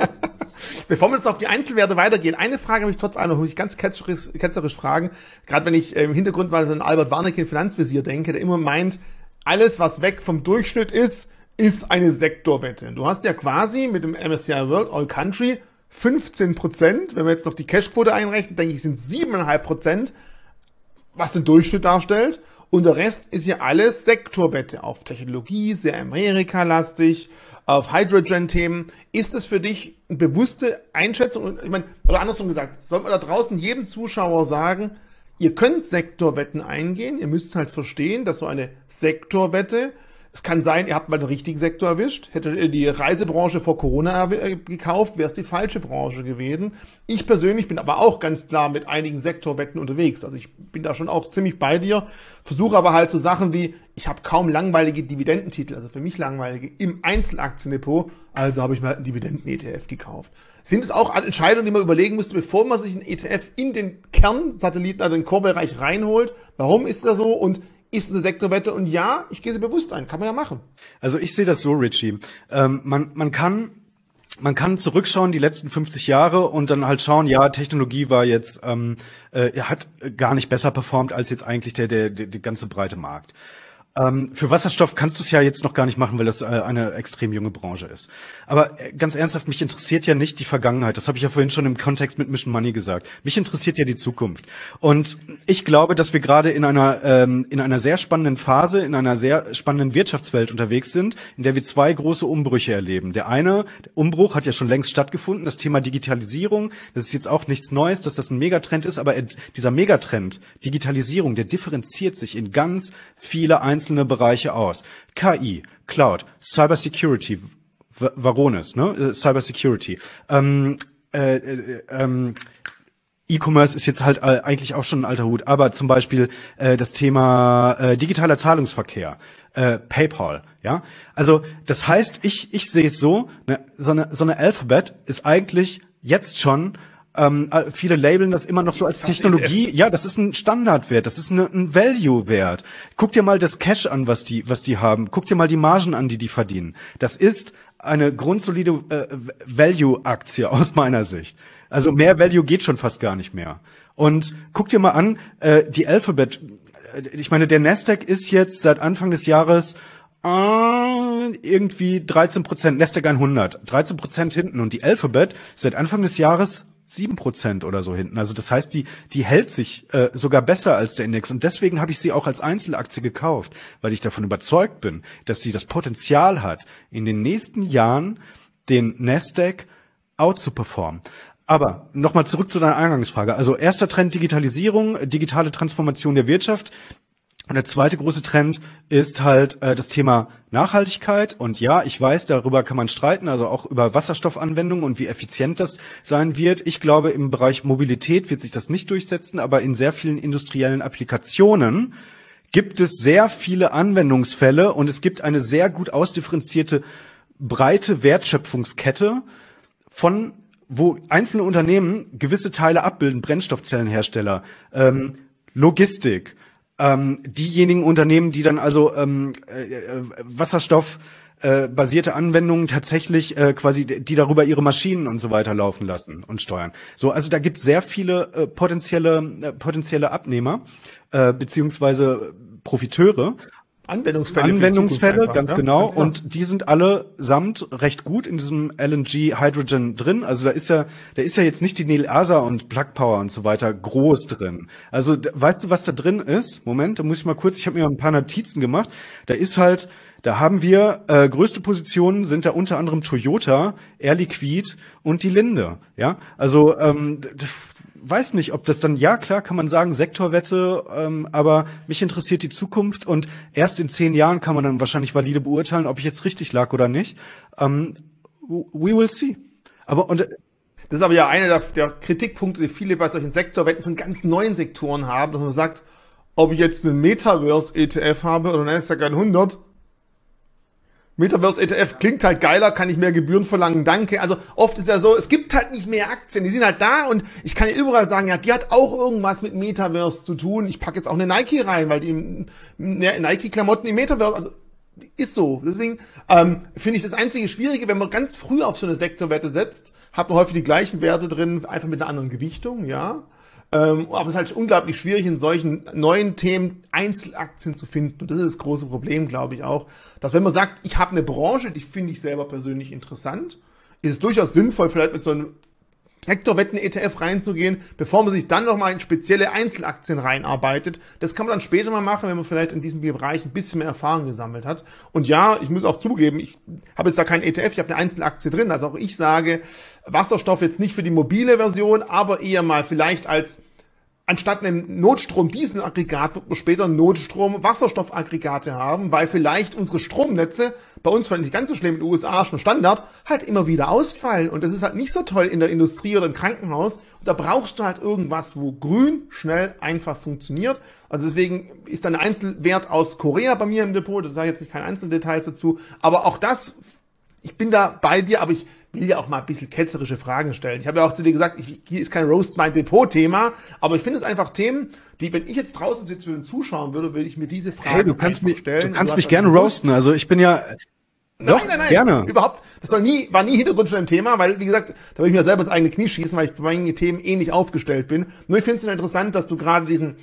Bevor wir jetzt auf die Einzelwerte weitergehen, eine Frage habe ich trotz allem, muss ich ganz ketzerisch, ketzerisch fragen, gerade wenn ich äh, im Hintergrund mal so an Albert Warnecke in Finanzvisier denke, der immer meint, alles was weg vom Durchschnitt ist, ist eine Sektorwette. Du hast ja quasi mit dem M S C I World All Country fünfzehn Prozent, wenn wir jetzt noch die Cashquote einrechnen, denke ich, sind sieben Komma fünf Prozent, was den Durchschnitt darstellt. Und der Rest ist ja alles Sektorwette auf Technologie, sehr Amerika-lastig, auf Hydrogen-Themen. Ist das für dich eine bewusste Einschätzung? Ich meine, oder andersrum gesagt, sollte man da draußen jedem Zuschauer sagen, ihr könnt Sektorwetten eingehen, ihr müsst halt verstehen, dass so eine Sektorwette, es kann sein, ihr habt mal den richtigen Sektor erwischt. Hättet ihr die Reisebranche vor Corona gekauft, wäre es die falsche Branche gewesen. Ich persönlich bin aber auch ganz klar mit einigen Sektorwetten unterwegs. Also ich bin da schon auch ziemlich bei dir. Versuche aber halt so Sachen wie, ich habe kaum langweilige Dividendentitel, also für mich langweilige, im Einzelaktiendepot. Also habe ich mir halt einen Dividenden-E T F gekauft. Sind es auch Entscheidungen, die man überlegen müsste, bevor man sich einen E T F in den Kernsatelliten, also den Core-Bereich reinholt? Warum ist das so? Und ist eine Sektorwette und ja, ich gehe sie bewusst ein, kann man ja machen. Also ich sehe das so, Richie. Ähm, man, man kann, man kann zurückschauen die letzten fünfzig Jahre und dann halt schauen, ja, Technologie war jetzt, ähm, äh, hat gar nicht besser performt als jetzt eigentlich der, der, der, der ganze breite Markt. Ähm, für Wasserstoff kannst du es ja jetzt noch gar nicht machen, weil das äh, eine extrem junge Branche ist. Aber äh, ganz ernsthaft, mich interessiert ja nicht die Vergangenheit. Das habe ich ja vorhin schon im Kontext mit Mission Money gesagt. Mich interessiert ja die Zukunft. Und ich glaube, dass wir gerade in einer ähm, in einer sehr spannenden Phase, in einer sehr spannenden Wirtschaftswelt unterwegs sind, in der wir zwei große Umbrüche erleben. Der eine der Umbruch hat ja schon längst stattgefunden, das Thema Digitalisierung. Das ist jetzt auch nichts Neues, dass das ein Megatrend ist, aber dieser Megatrend Digitalisierung, der differenziert sich in ganz viele einzelne Bereiche aus. K I, Cloud, Cybersecurity, Varonis, ne? Cybersecurity. Ähm, äh, äh, ähm, E-Commerce ist jetzt halt äh, eigentlich auch schon ein alter Hut, aber zum Beispiel äh, das Thema äh, digitaler Zahlungsverkehr, äh, PayPal, ja. Also das heißt, ich ich sehe es so, ne, so eine so eine Alphabet ist eigentlich jetzt schon Ähm, viele labeln das immer noch so als Technologie. Ja, das ist ein Standardwert, das ist eine, ein Value-Wert. Guck dir mal das Cash an, was die, was die haben. Guck dir mal die Margen an, die die verdienen. Das ist eine grundsolide äh, Value-Aktie aus meiner Sicht. Also mehr Value geht schon fast gar nicht mehr. Und guck dir mal an, äh, die Alphabet. Ich meine, der Nasdaq ist jetzt seit Anfang des Jahres äh, irgendwie dreizehn Prozent, Nasdaq hundert, dreizehn Prozent hinten. Und die Alphabet seit Anfang des Jahres sieben Prozent oder so hinten. Also das heißt, die die hält sich äh, sogar besser als der Index. Und deswegen habe ich sie auch als Einzelaktie gekauft, weil ich davon überzeugt bin, dass sie das Potenzial hat, in den nächsten Jahren den Nasdaq out zu performen. Aber nochmal zurück zu deiner Eingangsfrage. Also erster Trend Digitalisierung, digitale Transformation der Wirtschaft. Und der zweite große Trend ist halt äh, das Thema Nachhaltigkeit. Und ja, ich weiß, darüber kann man streiten, also auch über Wasserstoffanwendungen und wie effizient das sein wird. Ich glaube, im Bereich Mobilität wird sich das nicht durchsetzen, aber in sehr vielen industriellen Applikationen gibt es sehr viele Anwendungsfälle und es gibt eine sehr gut ausdifferenzierte, breite Wertschöpfungskette von wo einzelne Unternehmen gewisse Teile abbilden, Brennstoffzellenhersteller, ähm, Logistik, Ähm, diejenigen Unternehmen, die dann also ähm, äh, Wasserstoff äh, basierte Anwendungen tatsächlich äh, quasi, die darüber ihre Maschinen und so weiter laufen lassen und steuern. So, also da gibt es sehr viele äh, potenzielle äh, potenzielle Abnehmer äh, beziehungsweise Profiteure. Anwendungsfälle. Anwendungsfälle, einfach, ganz ja? genau. Ganz genau. Und die sind alle samt recht gut in diesem L N G Hydrogen drin. Also da ist ja, da ist ja jetzt nicht die Neil Asa und Plug Power und so weiter groß drin. Also d- weißt du, was da drin ist? Moment, da muss ich mal kurz, ich habe mir ein paar Notizen gemacht. Da ist halt, da haben wir, äh, größte Positionen sind da unter anderem Toyota, Air Liquide und die Linde. Ja, also, ähm, d- d- weiß nicht, ob das dann, ja klar kann man sagen, Sektorwette, ähm, aber mich interessiert die Zukunft und erst in zehn Jahren kann man dann wahrscheinlich valide beurteilen, ob ich jetzt richtig lag oder nicht. Ähm, we will see. Aber und Das ist aber ja einer der, der Kritikpunkte, die viele bei solchen Sektorwetten von ganz neuen Sektoren haben, dass man sagt, ob ich jetzt einen Metaverse-E T F habe oder einen Nasdaq hundert, Metaverse-E T F klingt halt geiler, kann ich mehr Gebühren verlangen, danke. Also oft ist ja so, es gibt halt nicht mehr Aktien, die sind halt da und ich kann ja überall sagen, ja, die hat auch irgendwas mit Metaverse zu tun. Ich packe jetzt auch eine Nike rein, weil die im, ja, Nike-Klamotten im Metaverse, also ist so. Deswegen ähm, finde ich das einzige Schwierige, wenn man ganz früh auf so eine Sektorwette setzt, hat man häufig die gleichen Werte drin, einfach mit einer anderen Gewichtung, ja. Ähm, aber es ist halt unglaublich schwierig, in solchen neuen Themen Einzelaktien zu finden. Und das ist das große Problem, glaube ich auch, dass wenn man sagt, ich habe eine Branche, die finde ich selber persönlich interessant, ist es durchaus sinnvoll, vielleicht mit so einem Sektorwetten-E T F reinzugehen, bevor man sich dann nochmal in spezielle Einzelaktien reinarbeitet. Das kann man dann später mal machen, wenn man vielleicht in diesem Bereich ein bisschen mehr Erfahrung gesammelt hat. Und ja, ich muss auch zugeben, ich habe jetzt da keinen E T F, ich habe eine Einzelaktie drin. Also auch ich sage, Wasserstoff jetzt nicht für die mobile Version, aber eher mal vielleicht als anstatt einem Notstrom-Dieselaggregat wird man später Notstrom-Wasserstoffaggregate haben, weil vielleicht unsere Stromnetze, bei uns vielleicht nicht ganz so schlimm, in den U S A schon Standard, halt immer wieder ausfallen. Und das ist halt nicht so toll in der Industrie oder im Krankenhaus. Und da brauchst du halt irgendwas, wo grün, schnell, einfach funktioniert. Also deswegen ist dann ein Einzelwert aus Korea bei mir im Depot. Das sage ich jetzt nicht keine Einzeldetails dazu. Aber auch das, ich bin da bei dir, aber ich will ja auch mal ein bisschen ketzerische Fragen stellen. Ich habe ja auch zu dir gesagt, ich, hier ist kein Roast mein Depot-Thema, aber ich finde es einfach Themen, die, wenn ich jetzt draußen sitze und zuschauen würde, würde ich mir diese Fragen hey, du kannst mich, stellen. du kannst du mich hast gerne also roasten. Also ich bin ja Nein, doch, nein, nein, gerne. Überhaupt. Das soll nie, war nie Hintergrund von dem Thema, weil, wie gesagt, da würde ich mir selber ins eigene Knie schießen, weil ich bei meinen Themen eh nicht aufgestellt bin. Nur ich finde es interessant, dass du gerade diesen,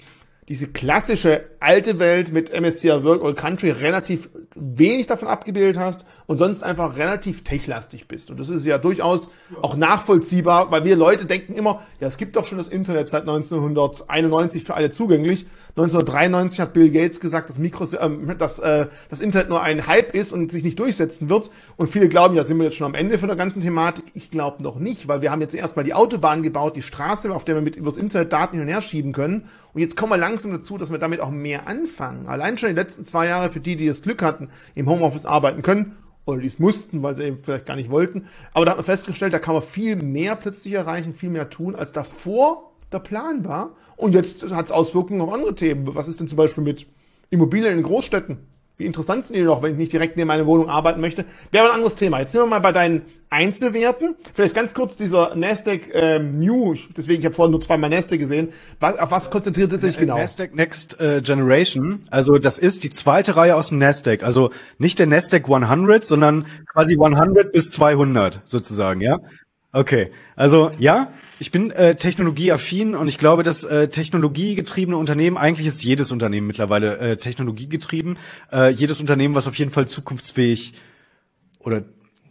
diese klassische alte Welt mit M S C I World All Country relativ wenig davon abgebildet hast und sonst einfach relativ techlastig bist. Und das ist ja durchaus auch nachvollziehbar, weil wir Leute denken immer, ja, es gibt doch schon das Internet seit neunzehnhunderteinundneunzig für alle zugänglich. neunzehnhundertdreiundneunzig hat Bill Gates gesagt, dass, Mikro, äh, dass äh, das Internet nur ein Hype ist und sich nicht durchsetzen wird. Und viele glauben, ja, sind wir jetzt schon am Ende von der ganzen Thematik. Ich glaube noch nicht, weil wir haben jetzt erstmal die Autobahn gebaut, die Straße, auf der wir mit übers Internet Daten hin und her schieben können. Und jetzt kommen wir langsam dazu, dass wir damit auch mehr anfangen. Allein schon die letzten zwei Jahre für die, die das Glück hatten, im Homeoffice arbeiten können, oder die es mussten, weil sie eben vielleicht gar nicht wollten. Aber da hat man festgestellt, da kann man viel mehr plötzlich erreichen, viel mehr tun, als davor der Plan war. Und jetzt hat es Auswirkungen auf andere Themen. Was ist denn zum Beispiel mit Immobilien in Großstädten? Wie interessant sind die noch, wenn ich nicht direkt neben meiner Wohnung arbeiten möchte? Wäre aber ein anderes Thema. Jetzt nehmen wir mal bei deinen Einzelwerten. Vielleicht ganz kurz dieser Nasdaq ähm, New, deswegen, ich habe vorhin nur zweimal Nasdaq gesehen. Was, auf was konzentriert es sich genau? Nasdaq Next äh, Generation, also das ist die zweite Reihe aus dem Nasdaq. Also nicht der Nasdaq hundert, sondern quasi hundert bis zweihundert sozusagen, ja? Okay, also ja, ich bin äh, technologieaffin und ich glaube, dass äh, technologiegetriebene Unternehmen, eigentlich ist jedes Unternehmen mittlerweile äh, technologiegetrieben, äh, jedes Unternehmen, was auf jeden Fall zukunftsfähig oder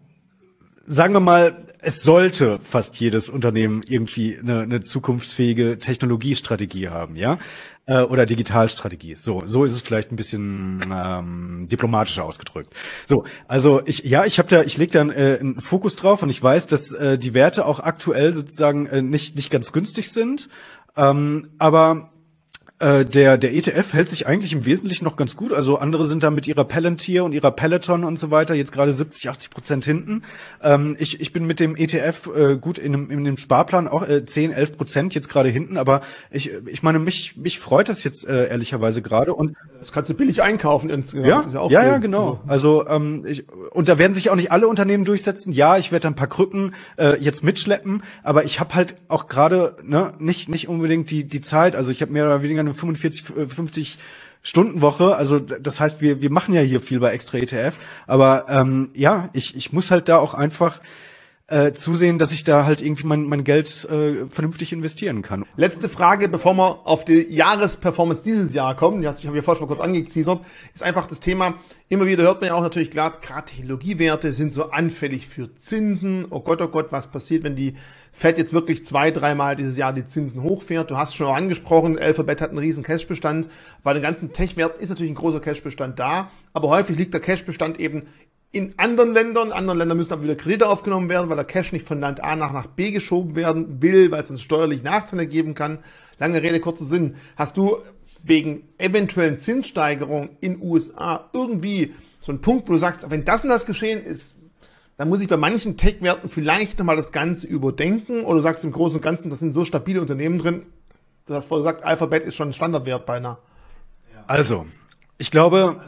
sagen wir mal, es sollte fast jedes Unternehmen irgendwie eine, eine zukunftsfähige Technologiestrategie haben, ja, äh, oder Digitalstrategie. So, so ist es vielleicht ein bisschen ähm, diplomatischer ausgedrückt. So, also ich, ja, ich habe da, ich lege da äh, einen Fokus drauf und ich weiß, dass äh, die Werte auch aktuell sozusagen äh, nicht nicht ganz günstig sind, ähm, aber Äh, der der E T F hält sich eigentlich im Wesentlichen noch ganz gut. Also andere sind da mit ihrer Palantir und ihrer Peloton und so weiter jetzt gerade siebzig, achtzig Prozent hinten. Ähm, ich ich bin mit dem E T F äh, gut in dem, in dem Sparplan auch äh, zehn, elf Prozent jetzt gerade hinten. Aber ich ich meine, mich mich freut das jetzt äh, ehrlicherweise gerade. Und das kannst du billig einkaufen insgesamt. Ja, das ist ja, auch ja, schön. ja, genau. Also ähm, ich, und da werden sich auch nicht alle Unternehmen durchsetzen. Ja, ich werde ein paar Krücken äh, jetzt mitschleppen, aber ich habe halt auch gerade ne nicht nicht unbedingt die die Zeit. Also ich habe mehr oder weniger eine fünfundvierzig, fünfzig Stunden Woche. Also das heißt, wir wir machen ja hier viel bei Extra E T F. Aber ähm, ja, ich ich muss halt da auch einfach Äh, zusehen, dass ich da halt irgendwie mein, mein Geld äh, vernünftig investieren kann. Letzte Frage, bevor wir auf die Jahresperformance dieses Jahr kommen, ich habe ja vorhin schon mal kurz angeteasert, ist einfach das Thema, immer wieder hört man ja auch natürlich klar, gerade Technologiewerte sind so anfällig für Zinsen. Oh Gott, oh Gott, was passiert, wenn die Fed jetzt wirklich zwei, dreimal dieses Jahr die Zinsen hochfährt? Du hast schon auch angesprochen, Alphabet hat einen riesen Cashbestand. Bei den ganzen Tech-Werten ist natürlich ein großer Cashbestand da, aber häufig liegt der Cashbestand eben in anderen Ländern. In anderen Ländern müssen aber wieder Kredite aufgenommen werden, weil der Cash nicht von Land A nach nach B geschoben werden will, weil es uns steuerlich Nachteile geben kann. Lange Rede, kurzer Sinn. Hast du wegen eventuellen Zinssteigerungen in U S A irgendwie so einen Punkt, wo du sagst, wenn das und das geschehen ist, dann muss ich bei manchen Tech-Werten vielleicht nochmal das Ganze überdenken? Oder du sagst im Großen und Ganzen, das sind so stabile Unternehmen drin, du hast vorher gesagt, Alphabet ist schon ein Standardwert beinahe. Also, ich glaube,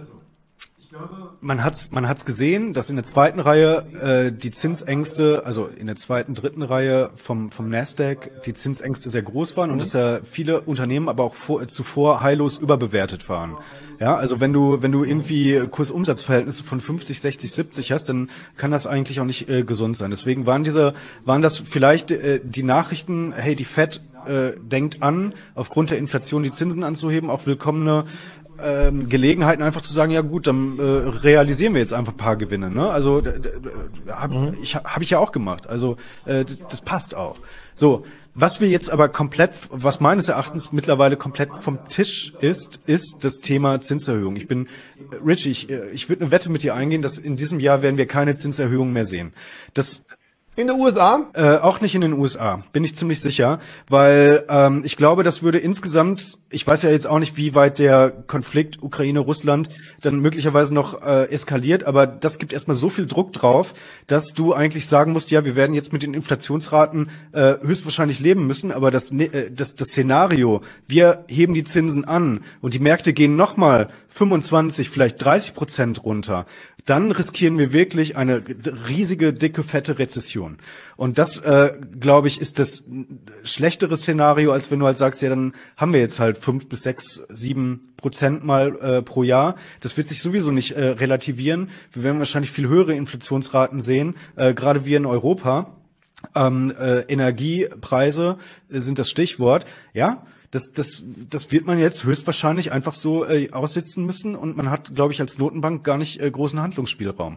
Man hat's, man hat's gesehen, dass in der zweiten Reihe äh, die Zinsängste, also in der zweiten, dritten Reihe vom vom Nasdaq, die Zinsängste sehr groß waren und dass ja viele Unternehmen aber auch vor, zuvor heillos überbewertet waren. Ja, also wenn du wenn du irgendwie Kursumsatzverhältnisse von fünfzig, sechzig, siebzig hast, dann kann das eigentlich auch nicht äh, gesund sein. Deswegen waren diese waren das vielleicht äh, die Nachrichten, hey, die Fed äh, denkt an, aufgrund der Inflation die Zinsen anzuheben, auch willkommene Ähm, Gelegenheiten einfach zu sagen, ja gut, dann äh, realisieren wir jetzt einfach ein paar Gewinne. Ne? Also habe mhm. ich, hab ich ja auch gemacht. Also äh, das, das passt auch. So, was wir jetzt aber komplett, was meines Erachtens mittlerweile komplett vom Tisch ist, ist das Thema Zinserhöhung. Ich bin, Richie, ich, ich würde eine Wette mit dir eingehen, dass in diesem Jahr werden wir keine Zinserhöhung mehr sehen. Das In den U S A? Äh, auch nicht in den U S A, bin ich ziemlich sicher, weil ähm, ich glaube, das würde insgesamt, ich weiß ja jetzt auch nicht, wie weit der Konflikt Ukraine-Russland dann möglicherweise noch äh, eskaliert, aber das gibt erstmal so viel Druck drauf, dass du eigentlich sagen musst, ja, wir werden jetzt mit den Inflationsraten äh, höchstwahrscheinlich leben müssen, aber das, äh, das, das Szenario, wir heben die Zinsen an und die Märkte gehen nochmal fünfundzwanzig, vielleicht dreißig Prozent runter, dann riskieren wir wirklich eine riesige, dicke, fette Rezession. Und das, äh, glaube ich, ist das schlechtere Szenario, als wenn du halt sagst, ja, dann haben wir jetzt halt fünf bis sechs, sieben Prozent mal äh, pro Jahr. Das wird sich sowieso nicht äh, relativieren. Wir werden wahrscheinlich viel höhere Inflationsraten sehen, äh, gerade wir in Europa. Ähm, äh, Energiepreise äh, sind das Stichwort. Ja, das, das, das wird man jetzt höchstwahrscheinlich einfach so äh, aussitzen müssen und man hat, glaube ich, als Notenbank gar nicht äh, großen Handlungsspielraum.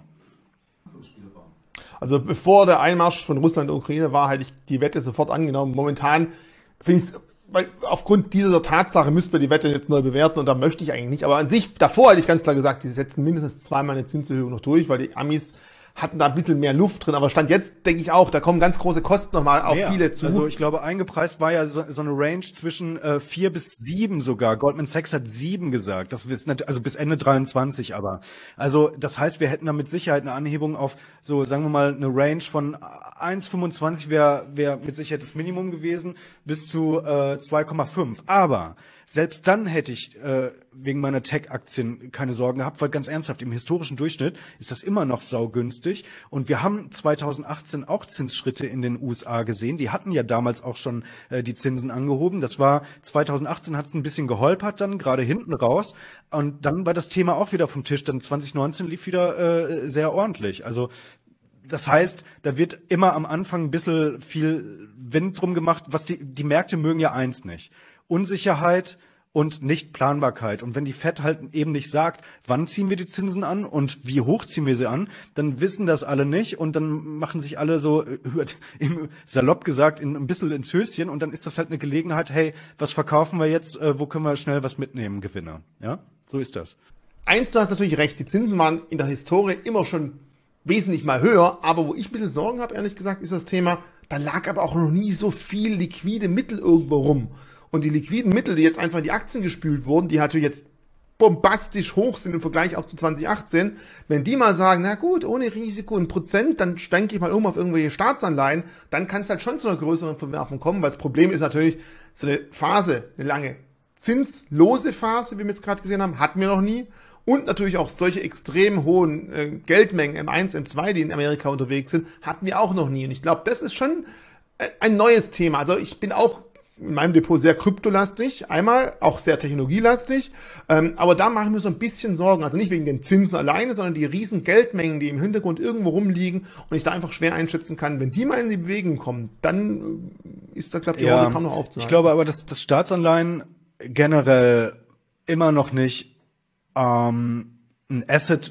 Also bevor der Einmarsch von Russland und Ukraine war, hätte ich die Wette sofort angenommen. Momentan finde ich es, weil aufgrund dieser Tatsache müsste man die Wette jetzt neu bewerten und da möchte ich eigentlich nicht. Aber an sich, davor hätte ich ganz klar gesagt, die setzen mindestens zweimal eine Zinserhöhung noch durch, weil die Amis hatten da ein bisschen mehr Luft drin. Aber Stand jetzt denke ich auch, da kommen ganz große Kosten nochmal auf ja, viele zu. Also ich glaube, eingepreist war ja so, so eine Range zwischen äh, vier bis sieben sogar. Goldman Sachs hat sieben gesagt. Das ist nicht, also bis Ende dreiundzwanzig aber. Also das heißt, wir hätten da mit Sicherheit eine Anhebung auf so, sagen wir mal, eine Range von eins Komma fünfundzwanzig wäre wär mit Sicherheit das Minimum gewesen, bis zu äh, zwei Komma fünf. Aber selbst dann hätte ich äh, wegen meiner Tech-Aktien keine Sorgen gehabt, weil ganz ernsthaft, im historischen Durchschnitt ist das immer noch saugünstig. Und wir haben zweitausendachtzehn auch Zinsschritte in den U S A gesehen. Die hatten ja damals auch schon äh, die Zinsen angehoben. Das war, zweitausendachtzehn hat es ein bisschen geholpert dann, gerade hinten raus. Und dann war das Thema auch wieder vom Tisch. Dann zwanzig neunzehn lief wieder äh, sehr ordentlich. Also das heißt, da wird immer am Anfang ein bisschen viel Wind drum gemacht, was die, die Märkte mögen ja eins nicht. Unsicherheit und Nichtplanbarkeit. Und wenn die Fed halt eben nicht sagt, wann ziehen wir die Zinsen an und wie hoch ziehen wir sie an, dann wissen das alle nicht und dann machen sich alle so, im salopp gesagt, in, ein bisschen ins Höschen und dann ist das halt eine Gelegenheit, hey, was verkaufen wir jetzt, äh, wo können wir schnell was mitnehmen, Gewinner. Ja, so ist das. Eins, du hast natürlich recht, die Zinsen waren in der Historie immer schon wesentlich mal höher, aber wo ich ein bisschen Sorgen habe, ehrlich gesagt, ist das Thema, da lag aber auch noch nie so viel liquide Mittel irgendwo rum. Und die liquiden Mittel, die jetzt einfach in die Aktien gespült wurden, die natürlich jetzt bombastisch hoch sind im Vergleich auch zu zwanzig achtzehn, wenn die mal sagen, na gut, ohne Risiko ein Prozent, dann schwenke ich mal um auf irgendwelche Staatsanleihen, dann kann es halt schon zu einer größeren Verwerfung kommen, weil das Problem ist natürlich, so eine Phase, eine lange zinslose Phase, wie wir jetzt gerade gesehen haben, hatten wir noch nie. Und natürlich auch solche extrem hohen äh, Geldmengen M eins, M zwei, die in Amerika unterwegs sind, hatten wir auch noch nie. Und ich glaube, das ist schon äh, ein neues Thema. Also ich bin auch in meinem Depot sehr kryptolastig, einmal auch sehr technologielastig, ähm, aber da mache ich mir so ein bisschen Sorgen, also nicht wegen den Zinsen alleine, sondern die riesen Geldmengen, die im Hintergrund irgendwo rumliegen und ich da einfach schwer einschätzen kann, wenn die mal in die Bewegung kommen, dann ist da, glaube ich, die ja, Horde kaum noch aufzuhalten. Ich glaube aber, dass das Staatsanleihen generell immer noch nicht ähm, ein Asset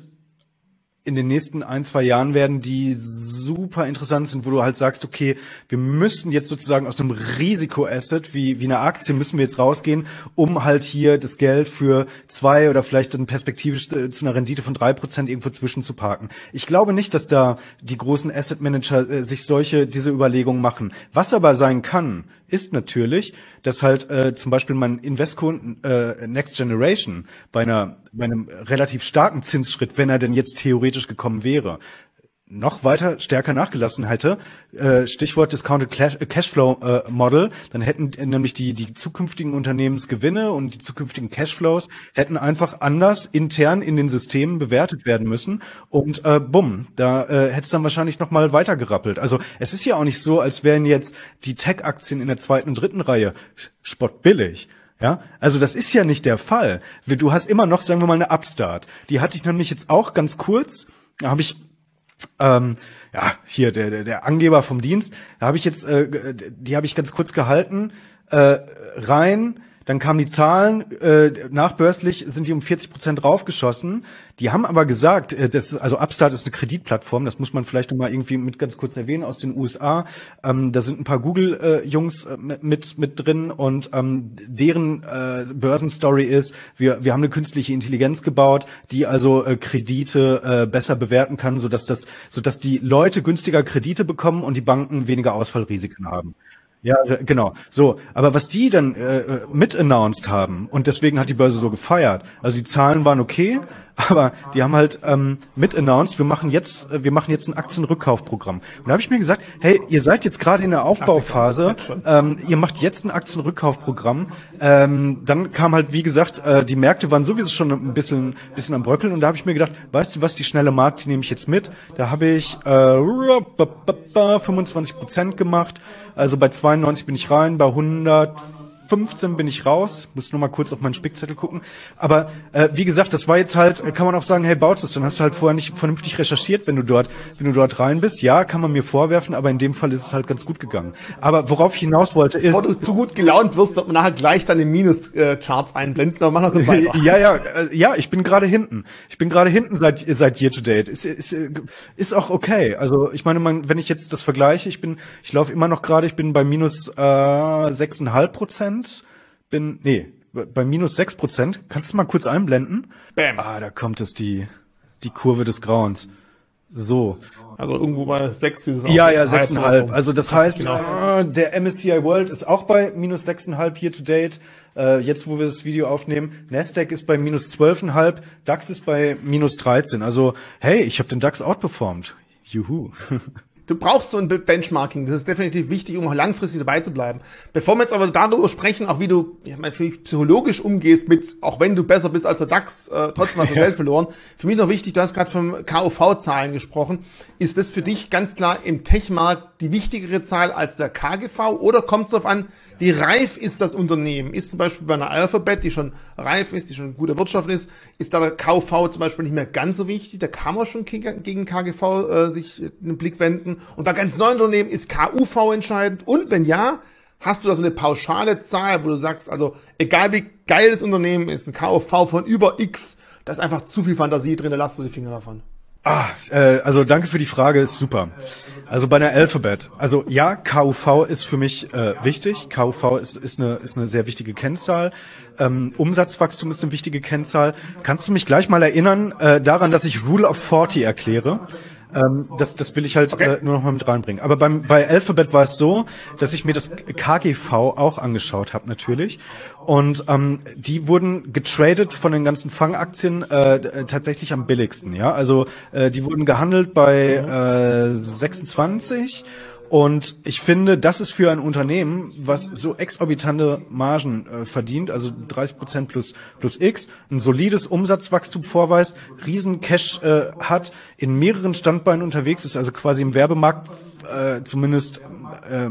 in den nächsten ein, zwei Jahren werden, die super interessant sind, wo du halt sagst, okay, wir müssen jetzt sozusagen aus einem Risikoasset wie wie einer Aktie müssen wir jetzt rausgehen, um halt hier das Geld für zwei oder vielleicht dann perspektivisch zu, zu einer Rendite von drei Prozent irgendwo zwischen zu parken. Ich glaube nicht, dass da die großen Asset Manager äh, sich solche, diese Überlegungen machen. Was aber sein kann, ist natürlich, dass halt äh, zum Beispiel mein Invesco äh, Next Generation bei einer bei einem relativ starken Zinsschritt, wenn er denn jetzt theoretisch gekommen wäre, noch weiter stärker nachgelassen hätte, äh, Stichwort Discounted Cashflow äh, Model, dann hätten nämlich die die zukünftigen Unternehmensgewinne und die zukünftigen Cashflows hätten einfach anders intern in den Systemen bewertet werden müssen und äh, bumm, da äh, hätte es dann wahrscheinlich noch mal weiter gerappelt. Also es ist ja auch nicht so, als wären jetzt die Tech-Aktien in der zweiten und dritten Reihe spottbillig. Ja, also das ist ja nicht der Fall. Du hast immer noch, sagen wir mal, eine Upstart. Die hatte ich nämlich jetzt auch ganz kurz, da habe ich Ähm, ja, hier der, der der Angeber vom Dienst, da habe ich jetzt, äh, die habe ich ganz kurz gehalten, äh, rein, dann kamen die Zahlen, äh, nachbörslich sind die um vierzig Prozent raufgeschossen. Die haben aber gesagt, äh, das ist, also Upstart ist eine Kreditplattform, das muss man vielleicht noch mal irgendwie mit ganz kurz erwähnen, aus den U S A. Ähm, da sind ein paar Google-Jungs äh, mit mit drin und ähm, deren äh, Börsenstory ist, wir wir haben eine künstliche Intelligenz gebaut, die also äh, Kredite äh, besser bewerten kann, sodass das, sodass die Leute günstiger Kredite bekommen und die Banken weniger Ausfallrisiken haben. Ja, genau. So, aber was die dann äh, mit announced haben und deswegen hat die Börse so gefeiert. Also die Zahlen waren okay, aber die haben halt ähm, mit announced, wir machen jetzt wir machen jetzt ein Aktienrückkaufprogramm. Und da habe ich mir gesagt, hey, ihr seid jetzt gerade in der Aufbauphase, ähm, ihr macht jetzt ein Aktienrückkaufprogramm. Ähm, dann kam halt, wie gesagt, äh, die Märkte waren sowieso schon ein bisschen bisschen am Bröckeln und da habe ich mir gedacht, weißt du was, die schnelle Markt, die nehme ich jetzt mit. Da habe ich äh, fünfundzwanzig Prozent gemacht. Also bei zweiundneunzig bin ich rein, bei hundert fünfzehn bin ich raus, muss nur mal kurz auf meinen Spickzettel gucken. Aber äh, wie gesagt, das war jetzt halt, kann man auch sagen, hey Bautzes, dann hast du halt vorher nicht vernünftig recherchiert, wenn du dort, wenn du dort rein bist. Ja, kann man mir vorwerfen, aber in dem Fall ist es halt ganz gut gegangen. Aber worauf ich hinaus wollte ist... Bevor du zu gut gelaunt wirst, wird man nachher gleich deine Minus-Charts einblenden, aber mach noch kurz weiter. ja, ja, äh, ja, ich bin gerade hinten. Ich bin gerade hinten seit seit Year to Date. Ist, ist, ist auch okay. Also ich meine, man, wenn ich jetzt das vergleiche, ich bin, ich laufe immer noch gerade, ich bin bei minus äh, sechs Komma fünf Prozent. Bin, nee, bei minus sechs Prozent. Kannst du mal kurz einblenden? Bam. Ah, da kommt es, die die Kurve des Grauens. So. Also irgendwo bei sechs ist es auch. Ja, ja, sechs Komma fünf. Also das heißt, genau. äh, der M S C I World ist auch bei minus sechs Komma fünf Year to Date. Äh, jetzt, wo wir das Video aufnehmen. Nasdaq ist bei minus zwölf Komma fünf. DAX ist bei minus dreizehn. Also, hey, ich habe den DAX outperformed. Juhu. Du brauchst so ein Benchmarking, das ist definitiv wichtig, um auch langfristig dabei zu bleiben. Bevor wir jetzt aber darüber sprechen, auch wie du ja, psychologisch umgehst mit, auch wenn du besser bist als der DAX, äh, trotzdem hast du Geld verloren. Für mich noch wichtig, du hast gerade vom K U V-Zahlen gesprochen. Ist das für dich ganz klar im Tech-Markt die wichtigere Zahl als der K G V? Oder kommt es darauf an, wie reif ist das Unternehmen? Ist zum Beispiel bei einer Alphabet, die schon reif ist, die schon gute Wirtschaft ist, ist da der K U V zum Beispiel nicht mehr ganz so wichtig? Da kann man schon gegen K G V äh, sich einen Blick wenden. Und bei ganz neuen Unternehmen ist K U V entscheidend. Und wenn ja, hast du da so eine pauschale Zahl, wo du sagst, also egal wie geil das Unternehmen ist, ein K U V von über X, da ist einfach zu viel Fantasie drin, da lass du die Finger davon. Ah, äh, also danke für die Frage, ist super. Also bei der Alphabet, also ja, K U V ist für mich äh, wichtig. K U V ist, ist, eine, ist eine sehr wichtige Kennzahl. Ähm, Umsatzwachstum ist eine wichtige Kennzahl. Kannst du mich gleich mal erinnern äh, daran, dass ich Rule of vierzig erkläre? Ähm, das, das will ich halt okay. äh, nur noch mal mit reinbringen. Aber beim, bei Alphabet war es so, dass ich mir das K G V auch angeschaut habe natürlich. Und ähm, die wurden getradet von den ganzen Fangaktien äh, tatsächlich am billigsten. Ja, also äh, die wurden gehandelt bei äh, sechsundzwanzig. Und ich finde, das ist für ein Unternehmen, was so exorbitante Margen äh, verdient, also dreißig Prozent plus plus X, ein solides Umsatzwachstum vorweist, riesen Cash äh, hat, in mehreren Standbeinen unterwegs ist, also quasi im Werbemarkt äh, zumindest äh,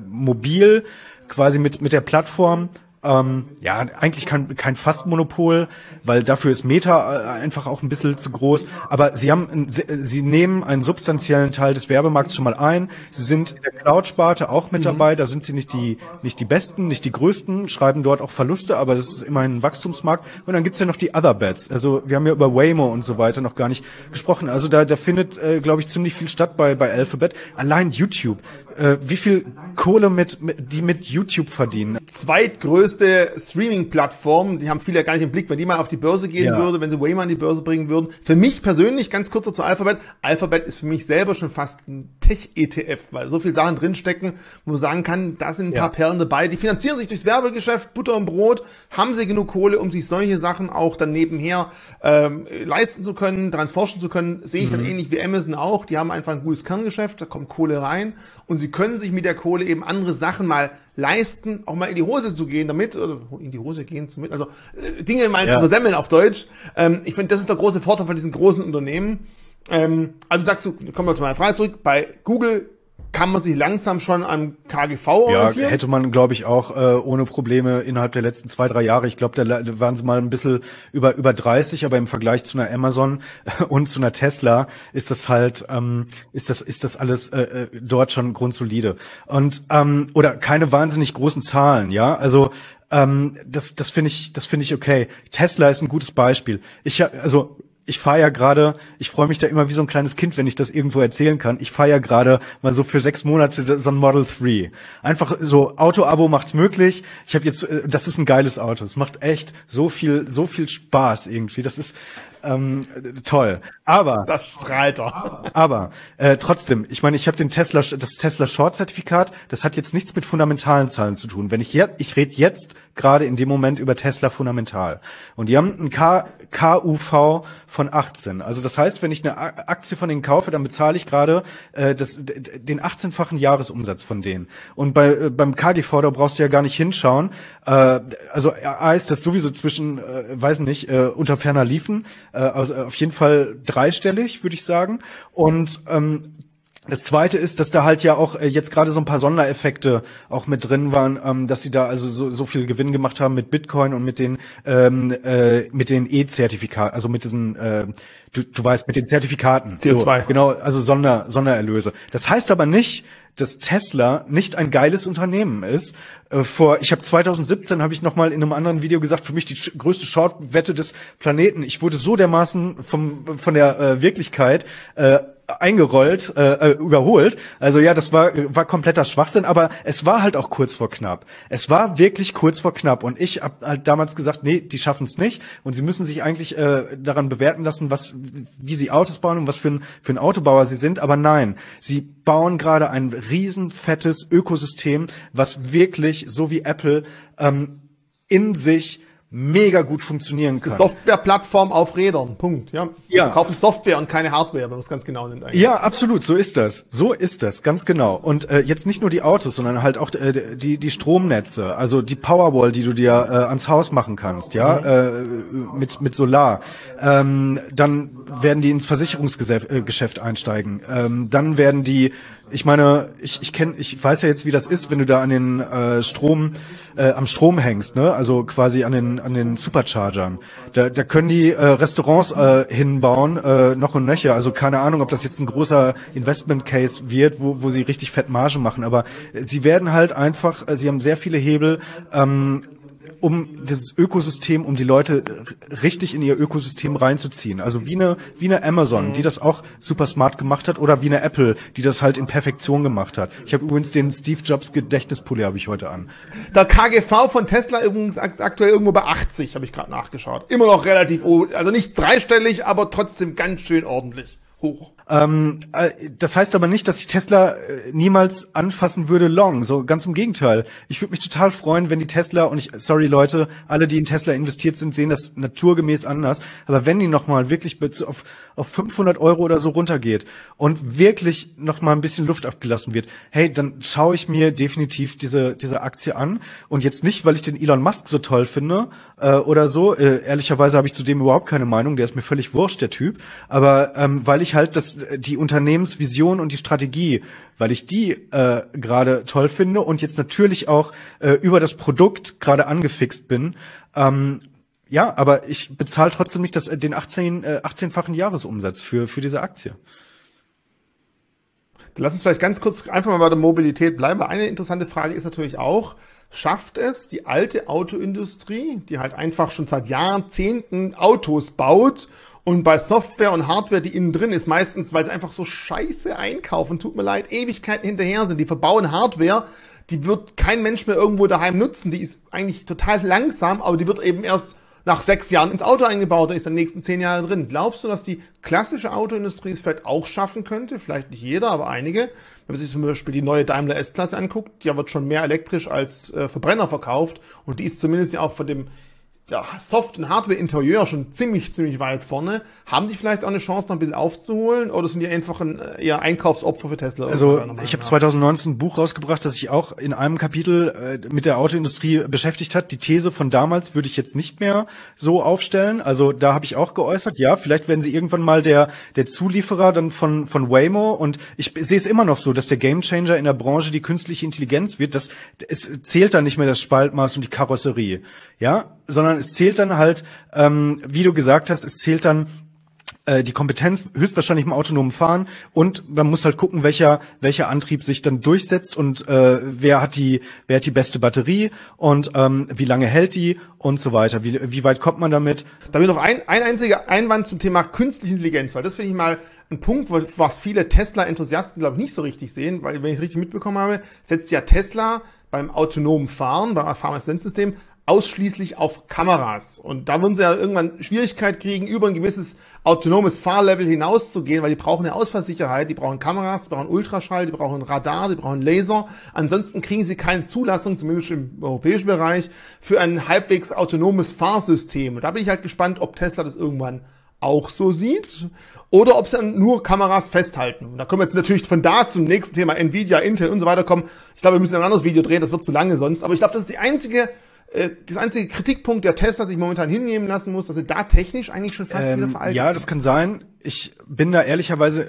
mobil, quasi mit mit der Plattform. Ähm, ja, eigentlich kein, kein Fastmonopol, weil dafür ist Meta einfach auch ein bisschen zu groß. Aber sie haben, ein, sie nehmen einen substanziellen Teil des Werbemarkts schon mal ein. Sie sind in der Cloud-Sparte auch mit dabei. Da sind sie nicht die, nicht die Besten, nicht die Größten, schreiben dort auch Verluste, aber das ist immerhin ein Wachstumsmarkt. Und dann gibt's ja noch die Other Bets. Also wir haben ja über Waymo und so weiter noch gar nicht gesprochen. Also da, da findet, äh, glaube ich, ziemlich viel statt bei, bei Alphabet. Allein YouTube. Äh, wie viel Kohle mit, mit, die mit YouTube verdienen? Zweitgrößte Streaming-Plattform, die haben viele ja gar nicht im Blick, wenn die mal auf die Börse gehen ja. würde, wenn sie Waymo an die Börse bringen würden. Für mich persönlich, ganz kurz zu Alphabet, Alphabet ist für mich selber schon fast ein Tech-E T F, weil so viele Sachen drinstecken, wo man sagen kann, da sind ein ja. paar Perlen dabei, die finanzieren sich durchs Werbegeschäft, Butter und Brot, haben sie genug Kohle, um sich solche Sachen auch dann nebenher ähm, leisten zu können, daran forschen zu können, sehe ich mhm. dann ähnlich wie Amazon auch, die haben einfach ein gutes Kerngeschäft, da kommt Kohle rein und sie können sich mit der Kohle eben andere Sachen mal leisten, auch mal in die Hose zu gehen damit, oder in die Hose gehen zu mit, also äh, Dinge mal ja. zu versemmeln auf Deutsch. Ähm, ich finde, das ist der große Vorteil von diesen großen Unternehmen. Ähm, also sagst du, kommen wir zu meiner Frage zurück, bei Google kann man sich langsam schon an K G V orientieren? Ja, hätte man, glaube ich, auch äh, ohne Probleme innerhalb der letzten zwei, drei Jahre. Ich glaube, da, da waren sie mal ein bisschen über über dreißig, aber im Vergleich zu einer Amazon und zu einer Tesla ist das halt, ähm, ist das ist das alles äh, dort schon grundsolide. Und ähm, oder keine wahnsinnig großen Zahlen, ja. Also ähm, das das finde ich das finde ich okay. Tesla ist ein gutes Beispiel. Ich also Ich fahre ja gerade, ich freue mich da immer wie so ein kleines Kind, wenn ich das irgendwo erzählen kann. Ich fahre ja gerade mal so für sechs Monate so ein Model drei. Einfach so, Auto-Abo macht's möglich. Ich habe jetzt, das ist ein geiles Auto. Es macht echt so viel, so viel Spaß irgendwie. Das ist ähm, toll. Aber das strahlt doch. Aber äh, trotzdem, ich meine, ich habe den Tesla, das Tesla Short-Zertifikat. Das hat jetzt nichts mit fundamentalen Zahlen zu tun. Wenn ich jetzt, ich rede jetzt gerade in dem Moment über Tesla fundamental. Und die haben ein K, K U V von achtzehn. Also das heißt, wenn ich eine Aktie von denen kaufe, dann bezahle ich gerade äh, das, den achtzehnfachen Jahresumsatz von denen. Und bei äh, beim K G V, da brauchst du ja gar nicht hinschauen. Äh, also A ist das sowieso zwischen, äh, weiß nicht, äh, unter ferner Liefen. Äh, also auf jeden Fall dreistellig, würde ich sagen. Und ähm, Das Zweite ist, dass da halt ja auch äh, jetzt gerade so ein paar Sondereffekte auch mit drin waren, ähm, dass sie da also so, so viel Gewinn gemacht haben mit Bitcoin und mit den ähm, äh, mit den E-Zertifikaten, also mit diesen, äh, du, du weißt, mit den Zertifikaten. C O zwei. So, genau, also Sonder, Sondererlöse. Das heißt aber nicht, dass Tesla nicht ein geiles Unternehmen ist. Äh, vor, ich habe zwanzig siebzehn habe ich noch mal in einem anderen Video gesagt, für mich die sch- größte Short-Wette des Planeten. Ich wurde so dermaßen vom von der äh, Wirklichkeit äh, eingerollt, äh, überholt. Also ja, das war war kompletter Schwachsinn, aber es war halt auch kurz vor knapp. Es war wirklich kurz vor knapp und ich habe halt damals gesagt, nee, die schaffen es nicht und sie müssen sich eigentlich äh, daran bewerten lassen, was wie sie Autos bauen und was für ein für ein Autobauer sie sind, aber nein, sie bauen gerade ein riesen fettes Ökosystem, was wirklich so wie Apple ähm, in sich mega gut funktionieren kann. Das ist eine Softwareplattform auf Rädern, Punkt. Ja, ja. Wir kaufen Software und keine Hardware, wenn man es ganz genau nimmt eigentlich. Ja, absolut, so ist das. So ist das, ganz genau. Und äh, jetzt nicht nur die Autos, sondern halt auch äh, die die Stromnetze, also die Powerwall, die du dir äh, ans Haus machen kannst, ja, mhm. äh, mit mit Solar. Ähm, dann werden die ins Versicherungsgeschäft einsteigen. Ähm, dann werden die, ich meine, ich ich kenne, ich weiß ja jetzt, wie das ist, wenn du da an den äh, Strom äh, am Strom hängst, ne? Also quasi an den an den Superchargern. Da, da können die äh, Restaurants äh, hinbauen, äh, noch und nöcher. Also keine Ahnung, ob das jetzt ein großer Investment Case wird, wo, wo sie richtig fett Marge machen. Aber äh, sie werden halt einfach, äh, sie haben sehr viele Hebel, ähm, um dieses Ökosystem, um die Leute richtig in ihr Ökosystem reinzuziehen. Also wie eine, wie eine Amazon, die das auch super smart gemacht hat, oder wie eine Apple, die das halt in Perfektion gemacht hat. Ich habe übrigens den Steve Jobs Gedächtnispulli habe ich heute an. Der K G V von Tesla übrigens aktuell irgendwo bei achtzig, habe ich gerade nachgeschaut. Immer noch relativ, also nicht dreistellig, aber trotzdem ganz schön ordentlich hoch. Ähm, äh, das heißt aber nicht, dass ich Tesla äh, niemals anfassen würde long. So ganz im Gegenteil. Ich würde mich total freuen, wenn die Tesla, und ich, sorry Leute, alle, die in Tesla investiert sind, sehen das naturgemäß anders. Aber wenn die nochmal wirklich auf, auf fünfhundert Euro oder so runtergeht und wirklich nochmal ein bisschen Luft abgelassen wird, hey, dann schaue ich mir definitiv diese, diese Aktie an. Und jetzt nicht, weil ich den Elon Musk so toll finde äh, oder so. Äh, ehrlicherweise habe ich zu dem überhaupt keine Meinung. Der ist mir völlig wurscht, der Typ. Aber ähm, weil ich halt das die Unternehmensvision und die Strategie, weil ich die äh, gerade toll finde und jetzt natürlich auch äh, über das Produkt gerade angefixt bin. Ähm, ja, aber ich bezahle trotzdem nicht das, den achtzehn, äh, achtzehnfachen Jahresumsatz für für diese Aktie. Lass uns vielleicht ganz kurz einfach mal bei der Mobilität bleiben. Eine interessante Frage ist natürlich auch, schafft es die alte Autoindustrie, die halt einfach schon seit Jahrzehnten Autos baut, und bei Software und Hardware, die innen drin ist, meistens, weil sie einfach so scheiße einkaufen, tut mir leid, Ewigkeiten hinterher sind. Die verbauen Hardware, die wird kein Mensch mehr irgendwo daheim nutzen. Die ist eigentlich total langsam, aber die wird eben erst nach sechs Jahren ins Auto eingebaut und ist dann die nächsten zehn Jahre drin. Glaubst du, dass die klassische Autoindustrie es vielleicht auch schaffen könnte? Vielleicht nicht jeder, aber einige. Wenn man sich zum Beispiel die neue Daimler S-Klasse anguckt, die wird schon mehr elektrisch als äh, Verbrenner verkauft. Und die ist zumindest ja auch von dem ja, Soft- und Hardware-Interieur schon ziemlich, ziemlich weit vorne. Haben die vielleicht auch eine Chance, noch ein bisschen aufzuholen? Oder sind die einfach ein eher Einkaufsopfer für Tesla? Also ich habe zwanzig neunzehn ein Buch rausgebracht, das sich auch in einem Kapitel äh, mit der Autoindustrie beschäftigt hat. Die These von damals würde ich jetzt nicht mehr so aufstellen. Also da habe ich auch geäußert, ja, vielleicht werden sie irgendwann mal der der Zulieferer dann von von Waymo. Und ich sehe es immer noch so, dass der Gamechanger in der Branche die künstliche Intelligenz wird. Das, es zählt dann nicht mehr das Spaltmaß und die Karosserie, ja, sondern es zählt dann halt, ähm, wie du gesagt hast, es zählt dann äh, die Kompetenz höchstwahrscheinlich im autonomen Fahren, und man muss halt gucken, welcher welcher Antrieb sich dann durchsetzt und äh, wer hat die wer hat die beste Batterie und ähm, wie lange hält die und so weiter. Wie wie weit kommt man damit? Da habe ich noch ein, ein einziger Einwand zum Thema künstliche Intelligenz, weil das finde ich mal ein Punkt, was viele Tesla-Enthusiasten, glaube ich, nicht so richtig sehen, weil, wenn ich es richtig mitbekommen habe, setzt ja Tesla beim autonomen Fahren, beim Fahrassistenzsystem, ausschließlich auf Kameras. Und da würden sie ja irgendwann Schwierigkeit kriegen, über ein gewisses autonomes Fahrlevel hinauszugehen, weil die brauchen eine Ausfallsicherheit, die brauchen Kameras, die brauchen Ultraschall, die brauchen Radar, die brauchen Laser. Ansonsten kriegen sie keine Zulassung, zumindest im europäischen Bereich, für ein halbwegs autonomes Fahrsystem. Und da bin ich halt gespannt, ob Tesla das irgendwann auch so sieht oder ob sie dann nur Kameras festhalten. Und da können wir jetzt natürlich von da zum nächsten Thema Nvidia, Intel und so weiter kommen. Ich glaube, wir müssen ein anderes Video drehen, das wird zu lange sonst. Aber ich glaube, das ist die einzige das einzige Kritikpunkt, der Tesla sich momentan hinnehmen lassen muss, dass sie da technisch eigentlich schon fast ähm, wieder veraltet Ja, sind. Das kann sein. Ich bin da ehrlicherweise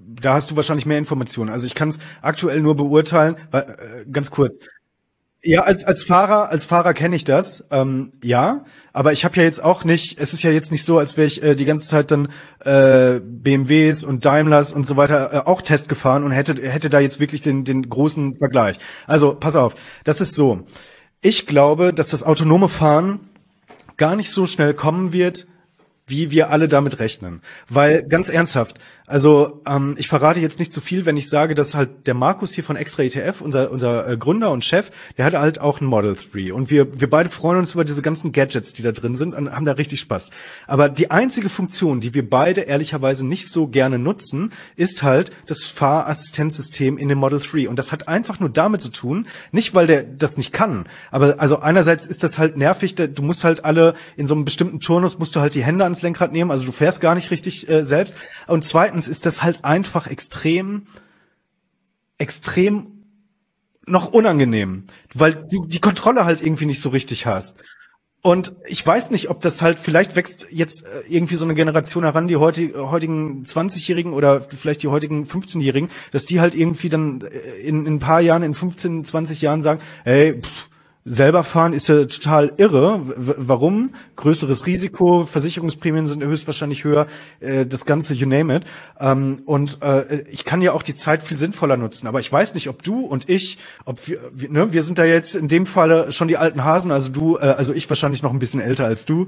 da hast du wahrscheinlich mehr Informationen. Also ich kann es aktuell nur beurteilen, weil, äh, ganz kurz. Ja, als als Fahrer, als Fahrer kenne ich das, ähm, ja, aber ich habe ja jetzt auch nicht, es ist ja jetzt nicht so, als wäre ich äh, die ganze Zeit dann äh, B M Ws und Daimlers und so weiter äh, auch Test gefahren und hätte hätte da jetzt wirklich den den großen Vergleich. Also pass auf, das ist so. Ich glaube, dass das autonome Fahren gar nicht so schnell kommen wird, wie wir alle damit rechnen. Weil, ganz ernsthaft, also ähm, ich verrate jetzt nicht zu viel, wenn ich sage, dass halt der Markus hier von Extra E T F, unser unser äh, Gründer und Chef, der hat halt auch ein Model drei. Und wir wir beide freuen uns über diese ganzen Gadgets, die da drin sind und haben da richtig Spaß. Aber die einzige Funktion, die wir beide ehrlicherweise nicht so gerne nutzen, ist halt das Fahrassistenzsystem in dem Model drei. Und das hat einfach nur damit zu tun, nicht weil der das nicht kann, aber also einerseits ist das halt nervig, du musst halt alle in so einem bestimmten Turnus, musst du halt die Hände ans Lenkrad nehmen, also du fährst gar nicht richtig äh, selbst. Und zweitens ist das halt einfach extrem, extrem noch unangenehm, weil du die Kontrolle halt irgendwie nicht so richtig hast. Und ich weiß nicht, ob das halt, vielleicht wächst jetzt äh, irgendwie so eine Generation heran, die heute, heutigen zwanzigjährigen oder vielleicht die heutigen fünfzehnjährigen, dass die halt irgendwie dann äh, in, in ein paar Jahren, in fünfzehn, zwanzig Jahren sagen, hey, pff, selber fahren ist ja total irre. W- warum? Größeres Risiko, Versicherungsprämien sind höchstwahrscheinlich höher, äh, das Ganze, you name it. Ähm, und äh, ich kann ja auch die Zeit viel sinnvoller nutzen. Aber ich weiß nicht, ob du und ich, ob wir, wir, ne, wir sind da jetzt in dem Falle schon die alten Hasen, also du, äh, also ich wahrscheinlich noch ein bisschen älter als du.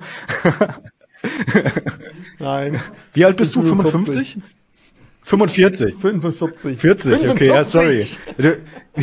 Nein. Wie alt bist du? fünfundfünfzig? fünfundvierzig? fünfundvierzig. vierzig, okay, ja, sorry. Du-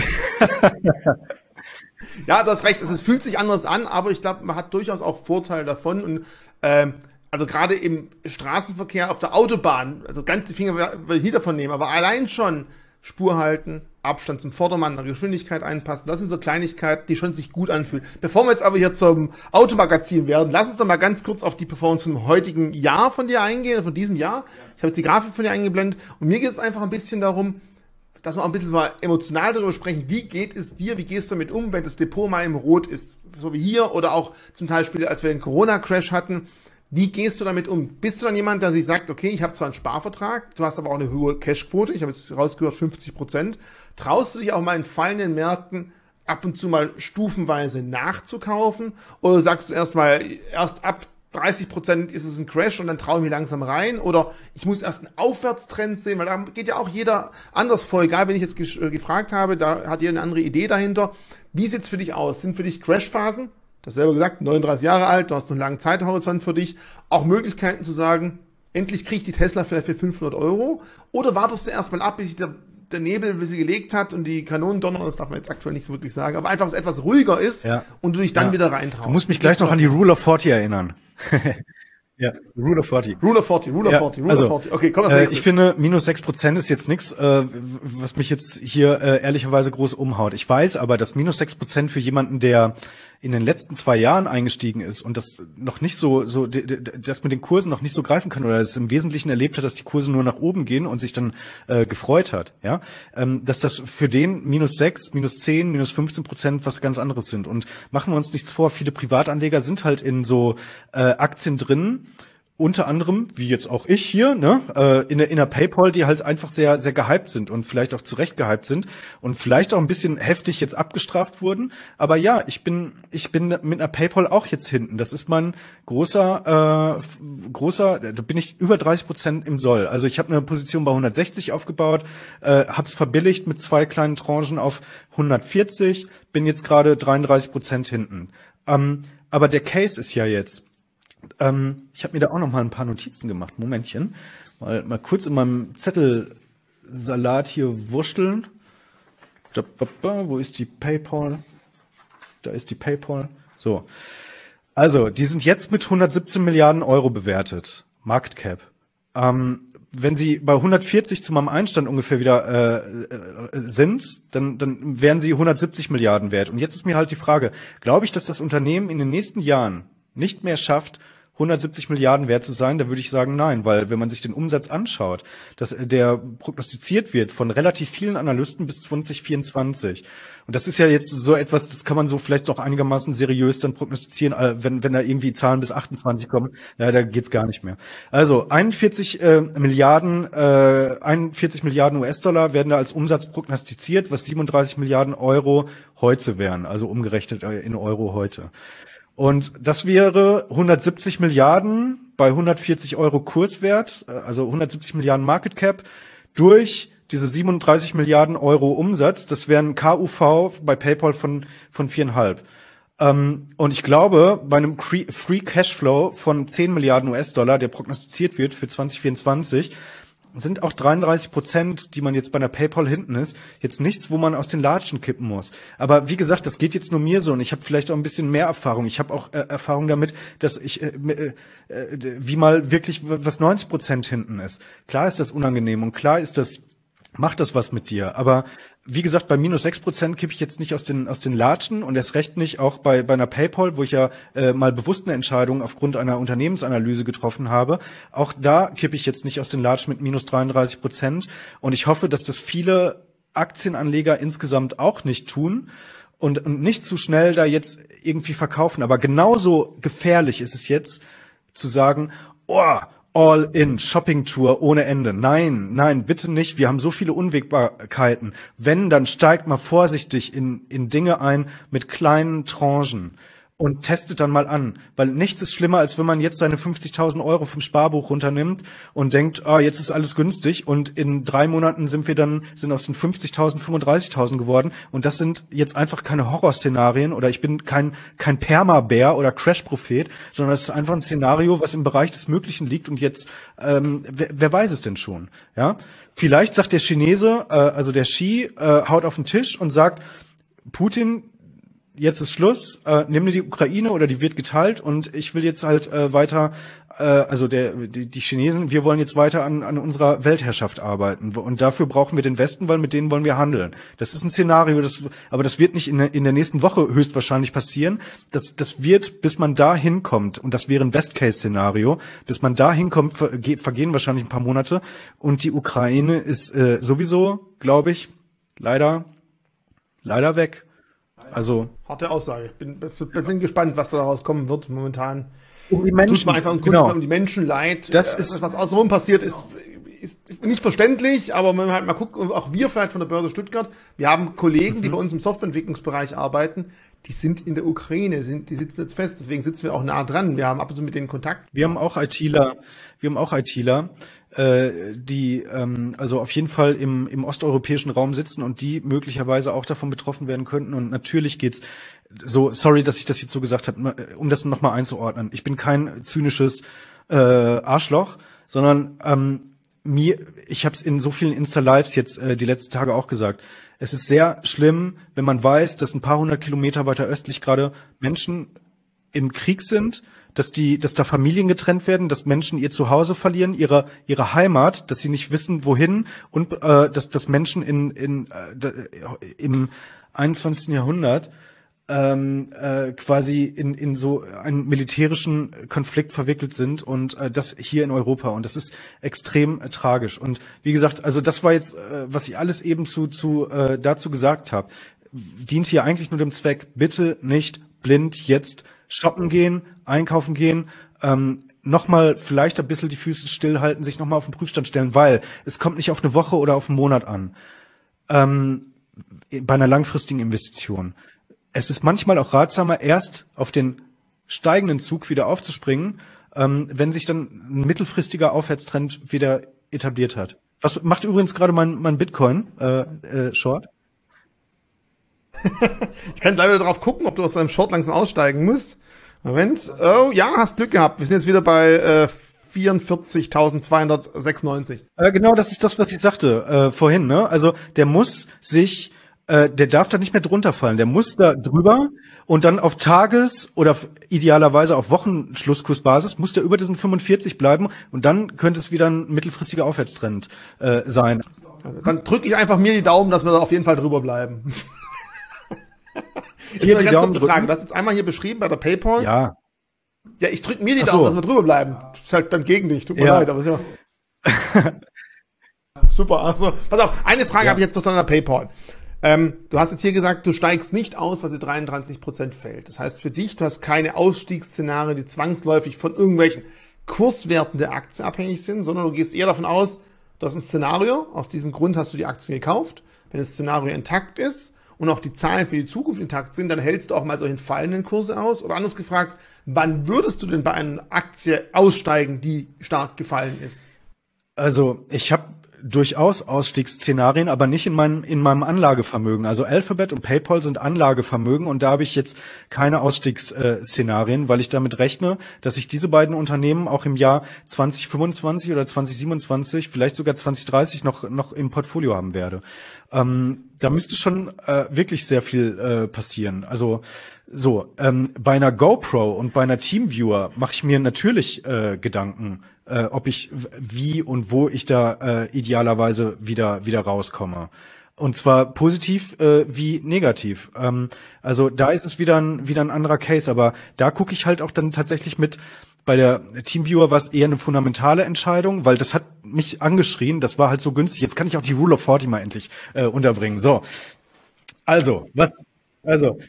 Ja, du hast recht, es fühlt sich anders an, aber ich glaube, man hat durchaus auch Vorteile davon. Und ähm, also gerade im Straßenverkehr auf der Autobahn, also ganz die Finger will ich nie davon nehmen, aber allein schon Spur halten, Abstand zum Vordermann, Geschwindigkeit einpassen, das sind so Kleinigkeiten, die schon sich gut anfühlen. Bevor wir jetzt aber hier zum Automagazin werden, lass uns doch mal ganz kurz auf die Performance vom heutigen Jahr von dir eingehen, von diesem Jahr. Ich habe jetzt die Grafik von dir eingeblendet und mir geht es einfach ein bisschen darum, dass wir auch ein bisschen mal emotional darüber sprechen, wie geht es dir, wie gehst du damit um, wenn das Depot mal im Rot ist, so wie hier oder auch zum Beispiel, als wir den Corona-Crash hatten, wie gehst du damit um? Bist du dann jemand, der sich sagt, okay, ich habe zwar einen Sparvertrag, du hast aber auch eine hohe Cashquote, ich habe jetzt rausgehört fünfzig Prozent, traust du dich auch mal in fallenden Märkten ab und zu mal stufenweise nachzukaufen oder sagst du erstmal, erst ab dreißig Prozent ist es ein Crash und dann traue ich mich langsam rein oder ich muss erst einen Aufwärtstrend sehen, weil da geht ja auch jeder anders vor, egal wenn ich jetzt ge- gefragt habe, da hat jeder eine andere Idee dahinter. Wie sieht's für dich aus? Sind für dich Crashphasen? Du hast selber gesagt, neununddreißig Jahre alt, du hast einen langen Zeithorizont für dich, auch Möglichkeiten zu sagen, endlich kriege ich die Tesla vielleicht für fünfhundert Euro oder wartest du erstmal ab, bis sich der, der Nebel ein bisschen gelegt hat und die Kanonen donnern, das darf man jetzt aktuell nicht so wirklich sagen, aber einfach, dass es etwas ruhiger ist Ja. und du dich dann Ja. wieder reintraust. Du musst mich gleich noch an die Rule of vierzig erinnern. Ja, Rule of vierzig. Rule of vierzig, Rule of Ja, vierzig, Rule also, of vierzig. Okay, komm, was Äh, nächstes. ich finde, minus sechs Prozent ist jetzt nichts, äh, was mich jetzt hier äh, ehrlicherweise groß umhaut. Ich weiß aber, dass minus sechs Prozent für jemanden, der in den letzten zwei Jahren eingestiegen ist und das noch nicht so, so, d- d- das mit den Kursen noch nicht so greifen kann oder es im Wesentlichen erlebt hat, dass die Kurse nur nach oben gehen und sich dann äh, gefreut hat, ja, ähm, dass das für den minus sechs, minus zehn, minus fünfzehn Prozent was ganz anderes sind. Und machen wir uns nichts vor, viele Privatanleger sind halt in so äh, Aktien drin, unter anderem, wie jetzt auch ich hier, ne, äh, in der, in der PayPal, die halt einfach sehr, sehr gehypt sind und vielleicht auch zu Recht gehypt sind und vielleicht auch ein bisschen heftig jetzt abgestraft wurden. Aber ja, ich bin, ich bin mit einer PayPal auch jetzt hinten. Das ist mein großer, äh, großer, da bin ich über dreißig Prozent im Soll. Also ich habe eine Position bei hundertsechzig aufgebaut, äh, hab's verbilligt mit zwei kleinen Tranchen auf hundertvierzig, bin jetzt gerade dreiunddreißig Prozent hinten. Ähm, aber der Case ist ja jetzt, Ähm, ich habe mir da auch noch mal ein paar Notizen gemacht. Momentchen. Mal, mal kurz in meinem Zettelsalat hier wursteln. Wo ist die PayPal? Da ist die PayPal. So. Also, die sind jetzt mit hundertsiebzehn Milliarden Euro bewertet. Market Cap. Ähm, wenn sie bei hundertvierzig zu meinem Einstand ungefähr wieder äh, äh, sind, dann, dann wären sie hundertsiebzig Milliarden wert. Und jetzt ist mir halt die Frage, glaube ich, dass das Unternehmen in den nächsten Jahren nicht mehr schafft, hundertsiebzig Milliarden wert zu sein, da würde ich sagen, nein, weil wenn man sich den Umsatz anschaut, dass der prognostiziert wird von relativ vielen Analysten bis zwanzig vierundzwanzig. Und das ist ja jetzt so etwas, das kann man so vielleicht auch einigermaßen seriös dann prognostizieren, wenn wenn da irgendwie Zahlen bis achtundzwanzig kommen, ja, da geht's gar nicht mehr. Also einundvierzig äh, Milliarden, äh, einundvierzig Milliarden U S-Dollar werden da als Umsatz prognostiziert, was siebenunddreißig Milliarden Euro heute wären, also umgerechnet in Euro heute. Und das wäre hundertsiebzig Milliarden bei hundertvierzig Euro Kurswert, also hundertsiebzig Milliarden Market Cap durch diese siebenunddreißig Milliarden Euro Umsatz. Das wären K U V bei PayPal von von viereinhalb. Ähm, und ich glaube, bei einem Free Cashflow von zehn Milliarden U S-Dollar, der prognostiziert wird für zwanzig vierundzwanzig, sind auch dreiunddreißig Prozent, die man jetzt bei einer PayPal hinten ist, jetzt nichts, wo man aus den Latschen kippen muss. Aber wie gesagt, das geht jetzt nur mir so und ich habe vielleicht auch ein bisschen mehr Erfahrung. Ich habe auch äh, Erfahrung damit, dass ich äh, äh, wie mal wirklich was neunzig Prozent hinten ist. Klar ist das unangenehm und klar ist das, macht das was mit dir. Aber wie gesagt, bei minus sechs Prozent kippe ich jetzt nicht aus den aus den Latschen und erst recht nicht auch bei bei einer PayPal, wo ich ja äh, mal bewusst eine Entscheidung aufgrund einer Unternehmensanalyse getroffen habe. Auch da kippe ich jetzt nicht aus den Latschen mit minus dreiunddreißig Prozent. Und ich hoffe, dass das viele Aktienanleger insgesamt auch nicht tun und, und nicht zu schnell da jetzt irgendwie verkaufen. Aber genauso gefährlich ist es jetzt zu sagen, oh, All-in, Shopping-Tour ohne Ende. Nein, nein, bitte nicht. Wir haben so viele Unwägbarkeiten. Wenn, dann steigt mal vorsichtig in, in Dinge ein mit kleinen Tranchen und testet dann mal an. Weil nichts ist schlimmer, als wenn man jetzt seine fünfzigtausend Euro vom Sparbuch runternimmt und denkt, ah, jetzt ist alles günstig und in drei Monaten sind wir dann, sind aus den fünfzigtausend fünfunddreißigtausend geworden und das sind jetzt einfach keine Horrorszenarien oder ich bin kein, kein Perma-Bär oder Crash-Prophet, sondern es ist einfach ein Szenario, was im Bereich des Möglichen liegt und jetzt, ähm, wer, wer weiß es denn schon, ja? Vielleicht sagt der Chinese, äh, also der Xi, äh, haut auf den Tisch und sagt, Putin, jetzt ist Schluss, äh, nimm dir die Ukraine oder die wird geteilt und ich will jetzt halt äh, weiter, äh, also der die, die Chinesen, wir wollen jetzt weiter an, an unserer Weltherrschaft arbeiten und dafür brauchen wir den Westen, weil mit denen wollen wir handeln. Das ist ein Szenario, das, aber das wird nicht in der, in der nächsten Woche höchstwahrscheinlich passieren. Das, das wird, bis man da hinkommt und das wäre ein Best-Case-Szenario, bis man da hinkommt, vergehen wahrscheinlich ein paar Monate und die Ukraine ist äh, sowieso, glaube ich, leider, leider weg. Also harte Aussage. Ich bin, bin gespannt, was da daraus kommen wird. Momentan um die Menschen, tut man einfach um, genau. um die Menschen leid. Das ist, was außenrum passiert, ist, ist nicht verständlich, aber wenn man halt mal guckt, auch wir vielleicht von der Börse Stuttgart, wir haben Kollegen, mhm. die bei uns im Softwareentwicklungsbereich arbeiten, die sind in der Ukraine, sind, die sitzen jetzt fest, deswegen sitzen wir auch nah dran. Wir haben ab und zu mit denen Kontakt. Wir haben auch ITler, wir haben auch ITler, äh, die ähm, also auf jeden Fall im, im osteuropäischen Raum sitzen und die möglicherweise auch davon betroffen werden könnten. Und natürlich geht's so, sorry, dass ich das jetzt so gesagt habe, um das nochmal einzuordnen. Ich bin kein zynisches äh, Arschloch, sondern ähm, mir, ich habe es in so vielen Insta-Lives jetzt äh, die letzten Tage auch gesagt, es ist sehr schlimm, wenn man weiß, dass ein paar hundert Kilometer weiter östlich gerade Menschen im Krieg sind, dass die, dass da Familien getrennt werden, dass Menschen ihr Zuhause verlieren, ihre ihre Heimat, dass sie nicht wissen, wohin und äh, dass dass Menschen in in äh, im einundzwanzigsten Jahrhundert ähm, äh, quasi in in so einen militärischen Konflikt verwickelt sind und äh, das hier in Europa und das ist extrem äh, tragisch und wie gesagt, also das war jetzt äh, was ich alles eben zu zu äh, dazu gesagt habe, dient hier eigentlich nur dem Zweck, bitte nicht blind jetzt shoppen gehen, einkaufen gehen, ähm, nochmal vielleicht ein bisschen die Füße stillhalten, sich nochmal auf den Prüfstand stellen, weil es kommt nicht auf eine Woche oder auf einen Monat an. Ähm, bei einer langfristigen Investition. Es ist manchmal auch ratsamer, erst auf den steigenden Zug wieder aufzuspringen, ähm, wenn sich dann ein mittelfristiger Aufwärtstrend wieder etabliert hat. Was macht übrigens gerade mein, mein Bitcoin äh, äh, Short? Ich kann leider darauf gucken, ob du aus deinem Short langsam aussteigen musst. Moment. Oh, ja, hast Glück gehabt. Wir sind jetzt wieder bei äh, vierundvierzigtausendzweihundertsechsundneunzig. Äh, genau, das ist das, was ich sagte äh, vorhin. Ne? Also der muss sich, äh, der darf da nicht mehr drunter fallen. Der muss da drüber und dann auf Tages- oder idealerweise auf Wochenschlusskursbasis muss der über diesen fünfundvierzig bleiben und dann könnte es wieder ein mittelfristiger Aufwärtstrend äh, sein. Also, dann drücke ich einfach mir die Daumen, dass wir da auf jeden Fall drüber bleiben. Jetzt Hier eine die ganz Daumen kurze Frage. drücken. Du hast jetzt einmal hier beschrieben bei der PayPal. Ja. Ja, ich drücke mir die Ach Daumen, so. dass wir drüber bleiben. Das ist halt dann gegen dich, tut mir Ja. leid, aber ist ja super. Also, pass auf, eine Frage Ja. habe ich jetzt noch zu deiner PayPal. Ähm, du hast jetzt hier gesagt, du steigst nicht aus, weil sie dreiunddreißig Prozent fällt. Das heißt für dich, du hast keine Ausstiegsszenarien, die zwangsläufig von irgendwelchen Kurswerten der Aktie abhängig sind, sondern du gehst eher davon aus, du hast ein Szenario, aus diesem Grund hast du die Aktien gekauft. Wenn das Szenario intakt ist und auch die Zahlen für die Zukunft intakt sind, dann hältst du auch mal solchen fallenden Kurse aus. Oder anders gefragt, wann würdest du denn bei einer Aktie aussteigen, die stark gefallen ist? Also ich habe durchaus Ausstiegsszenarien, aber nicht in meinem in meinem Anlagevermögen. Also Alphabet und PayPal sind Anlagevermögen und da habe ich jetzt keine Ausstiegsszenarien, weil ich damit rechne, dass ich diese beiden Unternehmen auch im Jahr zwanzig fünfundzwanzig oder zwanzig siebenundzwanzig, vielleicht sogar zwanzig dreißig noch noch im Portfolio haben werde. Ähm, da müsste schon äh, wirklich sehr viel äh, passieren. Also so, ähm, bei einer GoPro und bei einer TeamViewer mache ich mir natürlich äh, Gedanken, äh, ob ich w- wie und wo ich da äh, idealerweise wieder wieder rauskomme. Und zwar positiv äh, wie negativ. Ähm, also da ist es wieder ein wieder ein anderer Case, aber da gucke ich halt auch dann tatsächlich mit. Bei der TeamViewer war es eher eine fundamentale Entscheidung, weil das hat mich angeschrien, das war halt so günstig. Jetzt kann ich auch die Rule of vierzig mal endlich äh, unterbringen. So, also, was, also,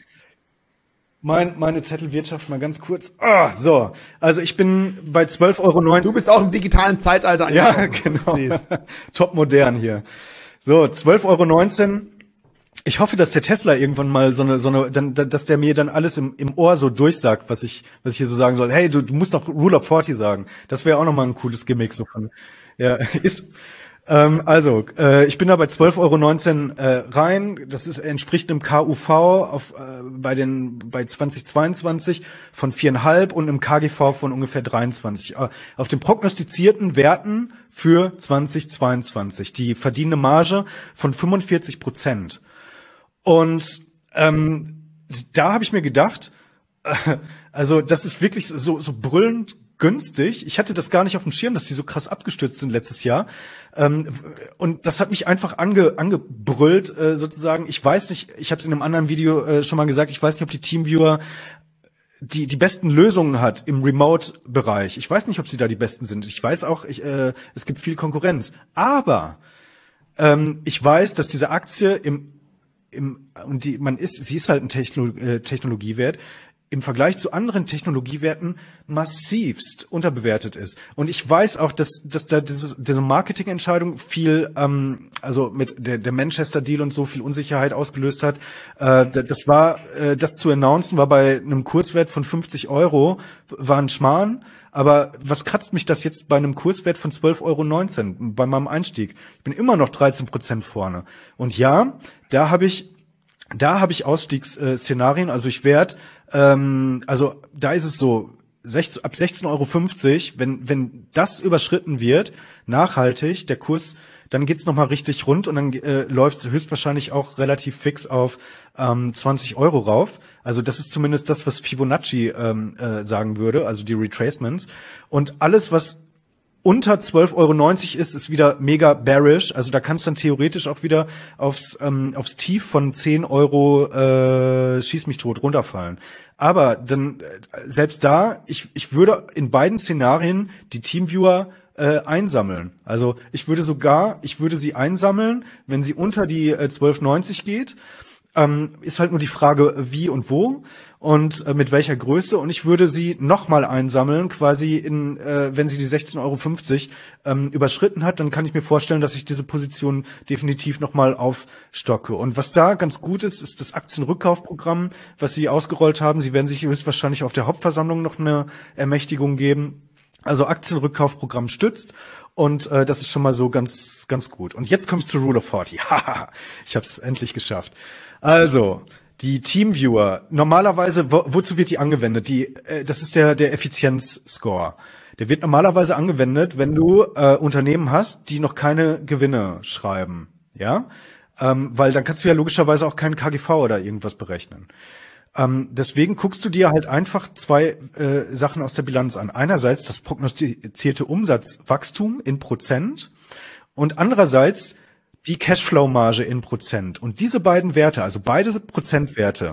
mein, meine Zettelwirtschaft mal ganz kurz. Ah, so, also ich bin bei zwölf Euro neunzig. Du bist auch im digitalen Zeitalter Ja, angekommen. genau. Ich seh's. Top modern hier. So, zwölf Euro neunzehn. Ich hoffe, dass der Tesla irgendwann mal so eine, so eine, dann, dass der mir dann alles im, im Ohr so durchsagt, was ich, was ich hier so sagen soll. Hey, du, du musst doch Rule of vierzig sagen. Das wäre auch nochmal ein cooles Gimmick, so von, ja, ist, ähm, also, äh, ich bin da bei zwölf Euro neunzehn äh, rein. Das ist, entspricht einem K U V auf, äh, bei den, bei zwanzig zweiundzwanzig von viereinhalb und einem K G V von ungefähr dreiundzwanzig. Äh, auf den prognostizierten Werten für zwanzig zweiundzwanzig. Die verdienende Marge von fünfundvierzig Prozent. Und ähm, da habe ich mir gedacht, äh, also das ist wirklich so so brüllend günstig. Ich hatte das gar nicht auf dem Schirm, dass die so krass abgestürzt sind letztes Jahr. Ähm, und das hat mich einfach ange, angebrüllt, äh, sozusagen. Ich weiß nicht, ich habe es in einem anderen Video äh, schon mal gesagt, ich weiß nicht, ob die TeamViewer die die besten Lösungen hat im Remote-Bereich. Ich weiß nicht, ob sie da die besten sind. Ich weiß auch, ich, äh, es gibt viel Konkurrenz. Aber ähm, ich weiß, dass diese Aktie im Im, und die, man ist, sie ist halt ein Techno, äh, Technologiewert, im Vergleich zu anderen Technologiewerten massivst unterbewertet ist. Und ich weiß auch, dass, dass da diese, diese Marketingentscheidung viel, ähm, also mit der, der Manchester Deal und so viel Unsicherheit ausgelöst hat. Äh, das war, äh, das zu announcen, war bei einem Kurswert von fünfzig Euro, war ein Schmarrn. Aber was kratzt mich das jetzt bei einem Kurswert von zwölf Euro neunzehn bei meinem Einstieg? Ich bin immer noch dreizehn Prozent vorne. Und ja, da habe ich Da habe ich Ausstiegsszenarien. Also ich werde, ähm, also da ist es so, sechzehn, ab sechzehn Euro fünfzig, wenn wenn das überschritten wird, nachhaltig, der Kurs, dann geht's noch mal richtig rund und dann äh, läuft's höchstwahrscheinlich auch relativ fix auf ähm, zwanzig Euro rauf. Also das ist zumindest das, was Fibonacci ähm, äh, sagen würde, also die Retracements. Und alles, was unter zwölf Euro neunzig ist, ist wieder mega bearish. Also da kannst du dann theoretisch auch wieder aufs, ähm, aufs Tief von zehn Euro äh, schieß mich tot runterfallen. Aber dann äh, selbst da, ich, ich würde in beiden Szenarien die TeamViewer äh, einsammeln. Also ich würde sogar, ich würde sie einsammeln, wenn sie unter die äh, zwölf neunzig geht. Ähm, ist halt nur die Frage, wie und wo und äh, mit welcher Größe. Und ich würde sie nochmal einsammeln, quasi in, äh, wenn sie die sechzehn Euro fünfzig ähm, überschritten hat, dann kann ich mir vorstellen, dass ich diese Position definitiv nochmal aufstocke. Und was da ganz gut ist, ist das Aktienrückkaufprogramm, was sie ausgerollt haben. Sie werden sich höchstwahrscheinlich auf der Hauptversammlung noch eine Ermächtigung geben. Also Aktienrückkaufprogramm stützt. Und äh, das ist schon mal so ganz ganz gut. Und jetzt komme ich zur Rule of vierzig. Haha, ich habe es endlich geschafft. Also, die TeamViewer, normalerweise, wo, wozu wird die angewendet? Die, äh, das ist der der Effizienzscore. Der wird normalerweise angewendet, wenn du äh, Unternehmen hast, die noch keine Gewinne schreiben. Ja? Ähm, weil dann kannst du ja logischerweise auch keinen K G V oder irgendwas berechnen. Ähm, deswegen guckst du dir halt einfach zwei äh, Sachen aus der Bilanz an. Einerseits das prognostizierte Umsatzwachstum in Prozent und andererseits die Cashflow-Marge in Prozent. Und diese beiden Werte, also beide Prozentwerte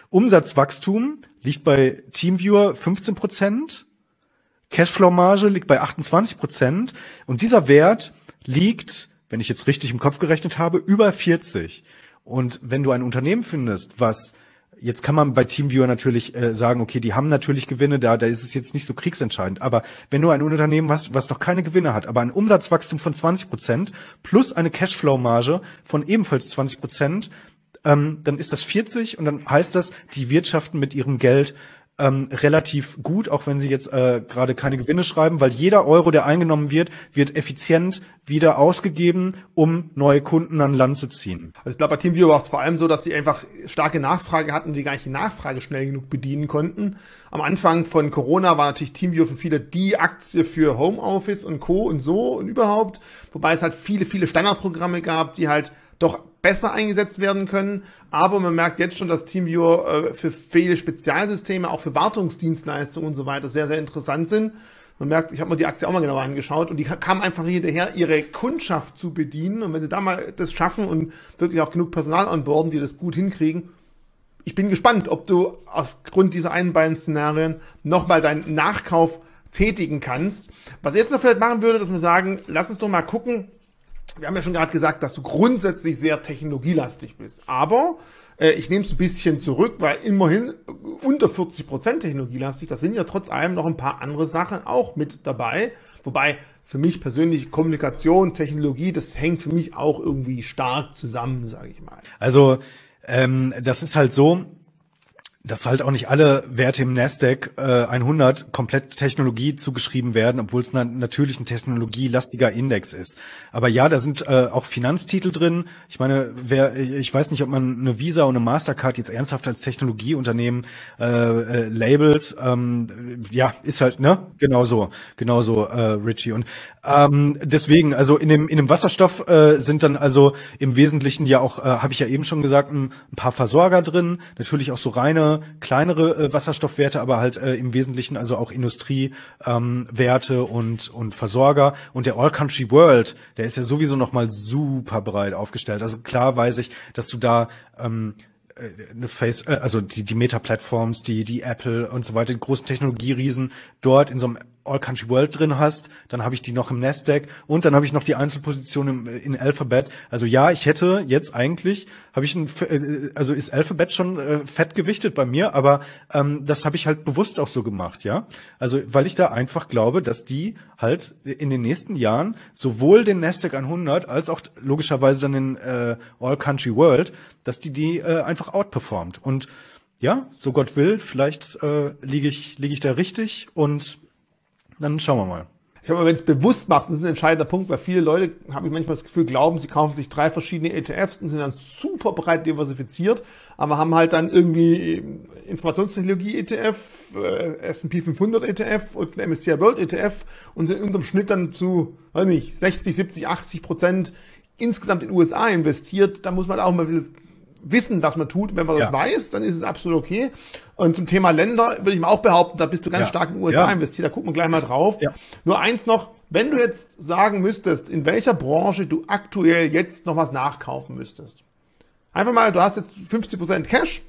Umsatzwachstum liegt bei TeamViewer fünfzehn Prozent. Cashflow-Marge liegt bei achtundzwanzig Prozent. Und dieser Wert liegt, wenn ich jetzt richtig im Kopf gerechnet habe, über vierzig. Und wenn du ein Unternehmen findest, was jetzt kann man bei TeamViewer natürlich äh, sagen, okay, die haben natürlich Gewinne, da, da ist es jetzt nicht so kriegsentscheidend. Aber wenn du ein Unternehmen hast, was noch keine Gewinne hat, aber ein Umsatzwachstum von zwanzig Prozent plus eine Cashflow-Marge von ebenfalls zwanzig Prozent, ähm, dann ist das vierzig und dann heißt das, die wirtschaften mit ihrem Geld ähm, relativ gut, auch wenn sie jetzt äh, gerade keine Gewinne schreiben, weil jeder Euro, der eingenommen wird, wird effizient wieder ausgegeben, um neue Kunden an Land zu ziehen. Also ich glaube, bei TeamViewer war es vor allem so, dass die einfach starke Nachfrage hatten und die gar nicht die Nachfrage schnell genug bedienen konnten. Am Anfang von Corona war natürlich TeamViewer für viele die Aktie für Homeoffice und Co. und so und überhaupt, wobei es halt viele, viele Standardprogramme gab, die halt doch besser eingesetzt werden können. Aber man merkt jetzt schon, dass TeamViewer äh, für viele Spezialsysteme, auch für Wartungsdienstleistungen und so weiter sehr, sehr interessant sind. Man merkt, ich habe mir die Aktie auch mal genauer angeschaut und die kamen einfach hinterher, ihre Kundschaft zu bedienen. Und wenn sie da mal das schaffen und wirklich auch genug Personal onboarden, die das gut hinkriegen, ich bin gespannt, ob du aufgrund dieser einen beiden Szenarien nochmal deinen Nachkauf tätigen kannst. Was ich jetzt noch vielleicht machen würde, dass wir sagen, lass uns doch mal gucken. Wir haben ja schon gerade gesagt, dass du grundsätzlich sehr technologielastig bist. Aber äh, ich nehme es ein bisschen zurück, weil immerhin unter vierzig Prozent technologielastig, das sind ja trotz allem noch ein paar andere Sachen auch mit dabei. Wobei für mich persönlich Kommunikation, Technologie, das hängt für mich auch irgendwie stark zusammen, sage ich mal. Also ähm, das ist halt so, dass halt auch nicht alle Werte im Nasdaq äh, hundert komplett Technologie zugeschrieben werden, obwohl es na- natürlich ein technologielastiger Index ist. Aber ja, da sind äh, auch Finanztitel drin. Ich meine, wer, ich weiß nicht, ob man eine Visa und eine Mastercard jetzt ernsthaft als Technologieunternehmen äh, äh, labelt. Ähm, ja, ist halt, ne? Genau so, genau so, äh, Richie. Und ähm, deswegen, also in dem in dem Wasserstoff äh, sind dann also im Wesentlichen ja auch, äh, habe ich ja eben schon gesagt, ein, ein paar Versorger drin. Natürlich auch so reine kleinere äh, Wasserstoffwerte, aber halt äh, im Wesentlichen also auch Industriewerte ähm, Werte und und Versorger. Und der All Country World, der ist ja sowieso noch mal super breit aufgestellt. Also klar weiß ich, dass du da ähm, eine Face, äh, also die die Meta-Plattforms, die die Apple und so weiter, die großen Technologieriesen dort in so einem All Country World drin hast, dann habe ich die noch im Nasdaq und dann habe ich noch die Einzelposition im, in Alphabet. Also ja, ich hätte jetzt eigentlich, habe ich ein, also ist Alphabet schon äh, fett gewichtet bei mir, aber ähm, das habe ich halt bewusst auch so gemacht, ja. Also weil ich da einfach glaube, dass die halt in den nächsten Jahren sowohl den Nasdaq hundert als auch logischerweise dann den äh, All Country World, dass die die äh, einfach outperformt. Und ja, so Gott will, vielleicht äh, liege ich liege ich da richtig und dann schauen wir mal. Ich glaube, wenn du es bewusst machst, das ist ein entscheidender Punkt, weil viele Leute, habe ich manchmal das Gefühl, glauben, sie kaufen sich drei verschiedene E T Fs und sind dann super breit diversifiziert, aber haben halt dann irgendwie Informationstechnologie-E T F, äh, S und P fünfhundert E T F und ein M S C I World E T F und sind unterm Schnitt dann zu, weiß nicht, sechzig, siebzig, achtzig Prozent insgesamt in den U S A investiert. Da muss man auch mal wissen, was man tut. Wenn man das ja. weiß, dann ist es absolut okay. Und zum Thema Länder würde ich mal auch behaupten, da bist du ganz ja. stark in den U S A ja. investiert. Da gucken wir gleich mal drauf. Ja. Nur eins noch, wenn du jetzt sagen müsstest, in welcher Branche du aktuell jetzt noch was nachkaufen müsstest. Einfach mal, du hast jetzt fünfzig Prozent Cash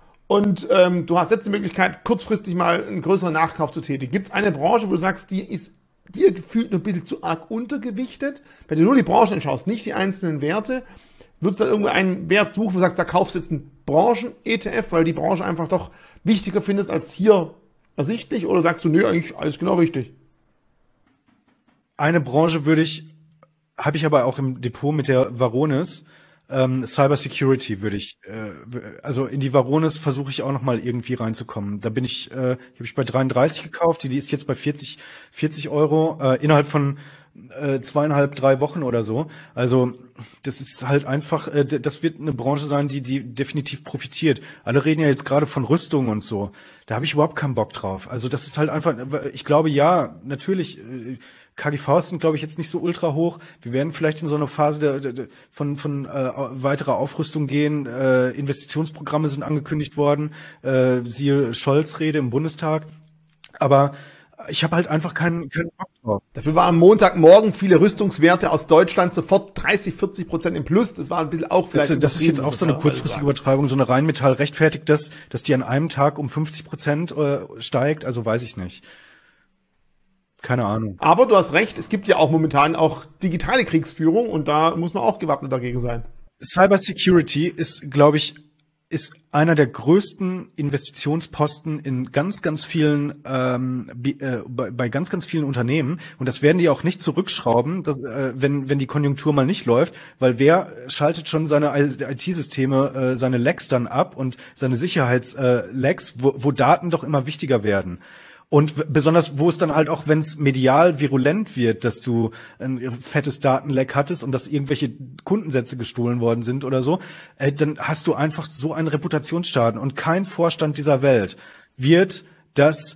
und ähm, du hast jetzt die Möglichkeit, kurzfristig mal einen größeren Nachkauf zu tätigen. Gibt es eine Branche, wo du sagst, die ist dir gefühlt noch ein bisschen zu arg untergewichtet? Wenn du nur die Branchen anschaust, nicht die einzelnen Werte, würdest du dann irgendwie einen Wert suchen, wo du sagst, da kaufst du jetzt einen Branchen-E T F, weil die Branche einfach doch wichtiger findest als hier ersichtlich? Oder sagst du, nö, eigentlich alles genau richtig? Eine Branche würde ich, habe ich aber auch im Depot mit der Varonis, ähm, Cyber Security würde ich, äh, also in die Varonis versuche ich auch noch mal irgendwie reinzukommen. Da bin ich, äh, die habe ich bei dreiunddreißig gekauft, die, die ist jetzt bei vierzig, vierzig Euro, äh, innerhalb von äh, zweieinhalb, drei Wochen oder so. Also das ist halt einfach, äh, das wird eine Branche sein, die die definitiv profitiert. Alle reden ja jetzt gerade von Rüstung und so. Da habe ich überhaupt keinen Bock drauf. Also das ist halt einfach, ich glaube, ja, natürlich, äh, K G Vs sind, glaube ich, jetzt nicht so ultra hoch. Wir werden vielleicht in so eine Phase der, der, der, von, von äh, weiterer Aufrüstung gehen. Äh, Investitionsprogramme sind angekündigt worden, äh, siehe Scholz Rede im Bundestag. Aber ich habe halt einfach keinen keinen Bock drauf. Dafür war am Montagmorgen viele Rüstungswerte aus Deutschland sofort dreißig, vierzig Prozent im Plus. Das war ein bisschen auch vielleicht. Das, das ist jetzt auch so eine kurzfristige Übertreibung. So eine Rheinmetall rechtfertigt das, dass die an einem Tag um fünfzig Prozent äh, steigt. Also weiß ich nicht. Keine Ahnung. Aber du hast recht, es gibt ja auch momentan auch digitale Kriegsführung und da muss man auch gewappnet dagegen sein. Cyber Security ist, glaube ich, ist einer der größten Investitionsposten in ganz, ganz vielen, ähm, äh, bei, bei ganz, ganz vielen Unternehmen. Und das werden die auch nicht zurückschrauben, dass, äh, wenn, wenn die Konjunktur mal nicht läuft, weil wer schaltet schon seine I T-Systeme, äh, seine Lecks dann ab und seine Sicherheits-Lecks, wo, wo Daten doch immer wichtiger werden. Und besonders, wo es dann halt auch, wenn es medial virulent wird, dass du ein fettes Datenleck hattest und dass irgendwelche Kundensätze gestohlen worden sind oder so, äh, dann hast du einfach so einen Reputationsschaden. Und kein Vorstand dieser Welt wird das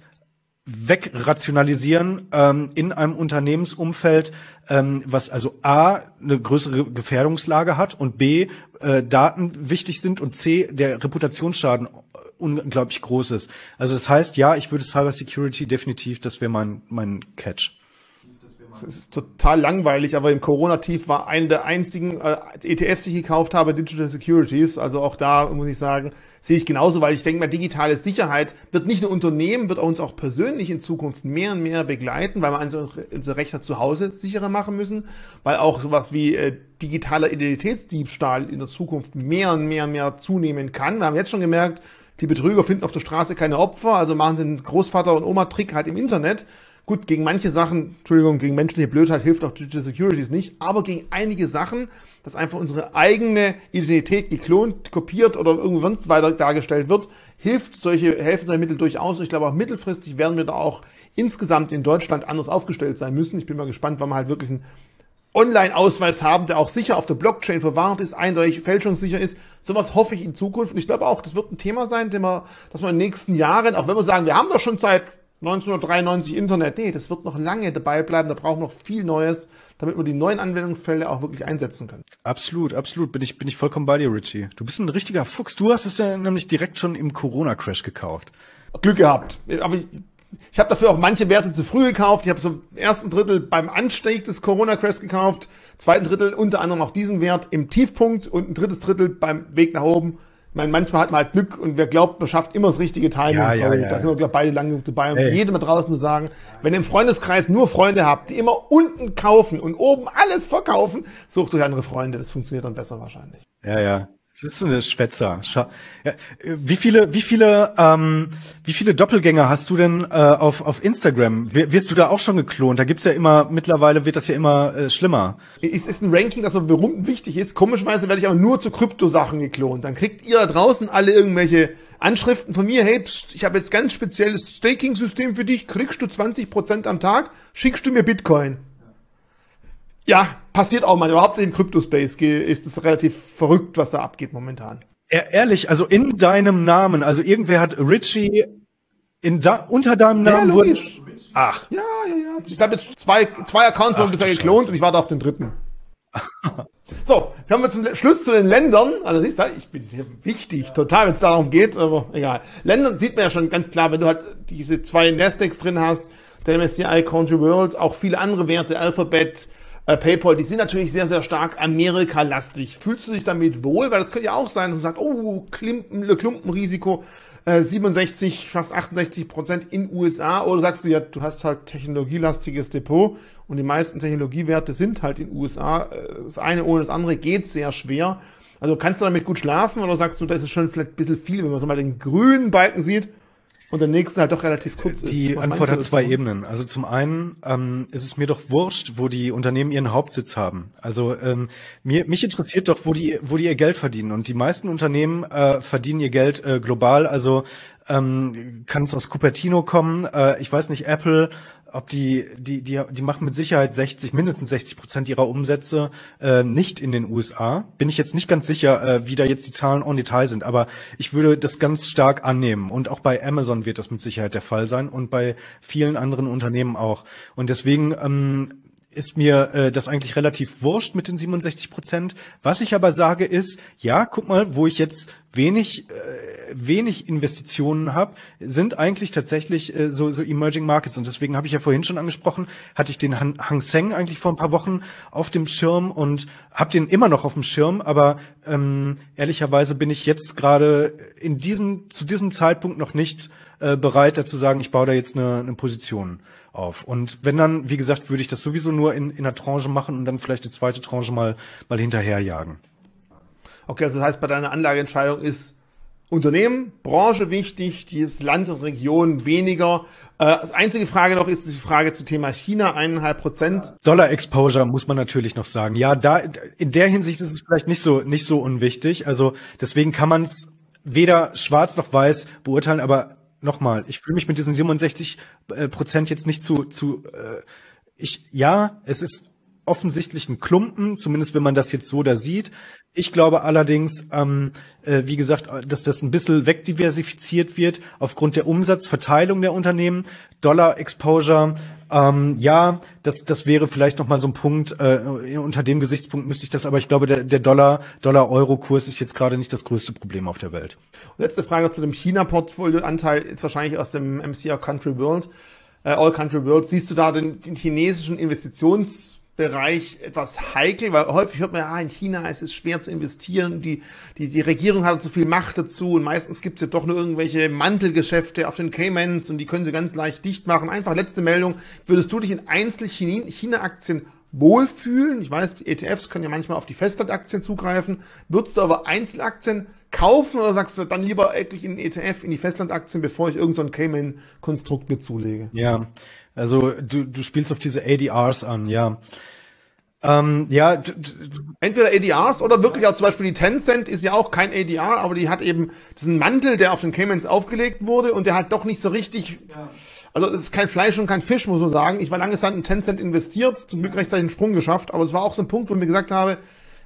wegrationalisieren ähm, in einem Unternehmensumfeld, ähm, was also A, eine größere Gefährdungslage hat und B, äh, Daten wichtig sind und C, der Reputationsschaden unglaublich groß ist. Also das heißt, ja, ich würde Cyber Security definitiv, das wäre mein mein Catch. Es ist total langweilig, aber im Corona-Tief war einer der einzigen äh, E T Fs, die ich gekauft habe, Digital Securities. Also auch da muss ich sagen, sehe ich genauso, weil ich denke mal, digitale Sicherheit wird nicht nur Unternehmen, wird uns auch persönlich in Zukunft mehr und mehr begleiten, weil wir unsere, unsere Rechner zu Hause sicherer machen müssen, weil auch sowas wie äh, digitaler Identitätsdiebstahl in der Zukunft mehr und mehr und mehr zunehmen kann. Wir haben jetzt schon gemerkt, die Betrüger finden auf der Straße keine Opfer, also machen sie einen Großvater- und Oma-Trick halt im Internet. Gut, gegen manche Sachen, Entschuldigung, gegen menschliche Blödheit hilft auch Digital Securities nicht, aber gegen einige Sachen, dass einfach unsere eigene Identität geklont, kopiert oder irgendwo sonst weiter dargestellt wird, hilft solche, helfen solche Mittel durchaus. Und ich glaube auch mittelfristig werden wir da auch insgesamt in Deutschland anders aufgestellt sein müssen. Ich bin mal gespannt, wann wir halt wirklich einen Online-Ausweis haben, der auch sicher auf der Blockchain verwahrt ist, eindeutig fälschungssicher ist. Sowas hoffe ich in Zukunft. Und ich glaube auch, das wird ein Thema sein, dem wir, dass wir in den nächsten Jahren, auch wenn wir sagen, wir haben doch schon seit neunzehnhundertdreiundneunzig Internet, nee, das wird noch lange dabei bleiben. Da brauchen wir noch viel Neues, damit wir die neuen Anwendungsfälle auch wirklich einsetzen können. Absolut, absolut. Bin ich, bin ich vollkommen bei dir, Richie. Du bist ein richtiger Fuchs. Du hast es ja nämlich direkt schon im Corona-Crash gekauft. Glück gehabt. Aber ich, Ich habe dafür auch manche Werte zu früh gekauft. Ich habe so im ersten Drittel beim Anstieg des Corona-Crash gekauft, zweiten Drittel unter anderem auch diesen Wert im Tiefpunkt und ein drittes Drittel beim Weg nach oben. Ich meine, manchmal hat man halt Glück und wer glaubt, man schafft immer das richtige Timing. Ja, ja, Sorry, ja, da sind wir glaub, beide lang genug dabei. Und hey. jedem da draußen nur sagen, wenn ihr im Freundeskreis nur Freunde habt, die immer unten kaufen und oben alles verkaufen, sucht euch andere Freunde. Das funktioniert dann besser wahrscheinlich. Ja, ja. Das ist eine Schwätzer. Scha ja, wie viele, wie viele, ähm, wie viele Doppelgänger hast du denn äh, auf auf Instagram? W wirst du da auch schon geklont? Da gibt's ja immer mittlerweile wird das ja immer äh, schlimmer. Es ist ein Ranking, das bei Berühmten wichtig ist. Komischerweise werde ich aber nur zu Kryptosachen geklont. Dann kriegt ihr da draußen alle irgendwelche Anschriften von mir. Hey, pst, ich habe jetzt ganz spezielles Staking-System für dich. Kriegst du zwanzig Prozent am Tag? Schickst du mir Bitcoin? Ja, passiert auch mal. Überhaupt im Kryptospace ist es relativ verrückt, was da abgeht momentan. E ehrlich, also in deinem Namen, also irgendwer hat Richie in da unter deinem Namen ja, logisch. Wurde, ach. Ja, ja, ja. Ich habe jetzt zwei, zwei Accounts wurden bisher geklont Scheiße. Und ich warte auf den dritten. So, kommen wir zum Schluss zu den Ländern. Also siehst du, ich bin hier wichtig, total, wenn es darum geht, aber egal. Ländern sieht man ja schon ganz klar, wenn du halt diese zwei Nasdaqs drin hast, der M S C I, Country World, auch viele andere Werte, Alphabet, PayPal, die sind natürlich sehr, sehr stark Amerika-lastig. Fühlst du dich damit wohl? Weil das könnte ja auch sein, dass man sagt, oh, Klumpen, Klumpenrisiko, äh, siebenundsechzig, fast achtundsechzig Prozent in U S A. Oder sagst du ja, du hast halt technologielastiges Depot und die meisten Technologiewerte sind halt in U S A. Das eine ohne das andere geht sehr schwer. Also kannst du damit gut schlafen oder sagst du, das ist schon vielleicht ein bisschen viel, wenn man so mal den grünen Balken sieht? Und der nächste halt doch relativ kurz ist. Die Antwort hat zwei Ebenen. Also zum einen ähm, ist es mir doch wurscht, wo die Unternehmen ihren Hauptsitz haben. Also ähm, mir mich interessiert doch, wo die wo die ihr Geld verdienen. Und die meisten Unternehmen äh, verdienen ihr Geld äh, global. Also ähm, kann es aus Cupertino kommen. Äh, ich weiß nicht, Apple, ob die die die die machen mit Sicherheit sechzig, mindestens sechzig Prozent ihrer Umsätze äh, nicht in den U S A. Bin ich jetzt nicht ganz sicher, äh, wie da jetzt die Zahlen en Detail sind, aber ich würde das ganz stark annehmen. Und auch bei Amazon wird das mit Sicherheit der Fall sein und bei vielen anderen Unternehmen auch. Und deswegen ähm, ist mir äh, das eigentlich relativ wurscht mit den siebenundsechzig Prozent. Was ich aber sage ist, ja, guck mal, wo ich jetzt wenig äh, wenig Investitionen habe, sind eigentlich tatsächlich äh, so, so Emerging Markets. Und deswegen habe ich ja vorhin schon angesprochen, hatte ich den Han, Hang Seng eigentlich vor ein paar Wochen auf dem Schirm und habe den immer noch auf dem Schirm. Aber ähm, ehrlicherweise bin ich jetzt gerade in diesem zu diesem Zeitpunkt noch nicht äh, bereit, dazu sagen, ich baue da jetzt eine, eine Position auf. Und wenn dann, wie gesagt, würde ich das sowieso nur in, in einer Tranche machen und dann vielleicht eine zweite Tranche mal mal hinterherjagen. Okay, also das heißt, bei deiner Anlageentscheidung ist Unternehmen, Branche wichtig, dieses Land und Region weniger. Äh, das einzige Frage noch ist die Frage zu Thema China, eineinhalb Prozent. Dollar Exposure muss man natürlich noch sagen. Ja, da in der Hinsicht ist es vielleicht nicht so nicht so unwichtig. Also deswegen kann man es weder schwarz noch weiß beurteilen. Aber nochmal, ich fühle mich mit diesen siebenundsechzig Prozent jetzt nicht zu zu. Äh, ich ja, es ist offensichtlich ein Klumpen, zumindest wenn man das jetzt so da sieht. Ich glaube allerdings, ähm, äh, wie gesagt, dass das ein bisschen wegdiversifiziert wird aufgrund der Umsatzverteilung der Unternehmen. Dollar-Exposure, ähm, ja, das das wäre vielleicht noch mal so ein Punkt. Äh, unter dem Gesichtspunkt müsste ich das, aber ich glaube, der, der Dollar, Dollar-Euro-Kurs ist jetzt gerade nicht das größte Problem auf der Welt. Letzte Frage zu dem China-Portfolio-Anteil ist wahrscheinlich aus dem M C R Country World, äh, All Country World. Siehst du da den, den chinesischen Investitions Bereich etwas heikel, weil häufig hört man ja, ah, in China ist es schwer zu investieren, die, die, die Regierung hat so viel Macht dazu und meistens gibt es ja doch nur irgendwelche Mantelgeschäfte auf den Caymans und die können sie ganz leicht dicht machen. Einfach letzte Meldung, würdest du dich in Einzel-China-Aktien wohlfühlen? Ich weiß, die E T Fs können ja manchmal auf die Festlandaktien zugreifen. Würdest du aber Einzelaktien kaufen oder sagst du dann lieber wirklich in den E T F, in die Festlandaktien, bevor ich irgend so ein Cayman-Konstrukt mir zulege? Ja, also du, du spielst auf diese A D Rs an, ja. Ähm, ja, entweder A D Rs oder wirklich auch zum Beispiel die Tencent ist ja auch kein A D R, aber die hat eben diesen Mantel, der auf den Caymans aufgelegt wurde und der hat doch nicht so richtig, ja. Also es ist kein Fleisch und kein Fisch, muss man sagen. Ich war lange Zeit in Tencent investiert, zum Glück rechtzeitig einen Sprung geschafft, aber es war auch so ein Punkt, wo ich mir gesagt habe,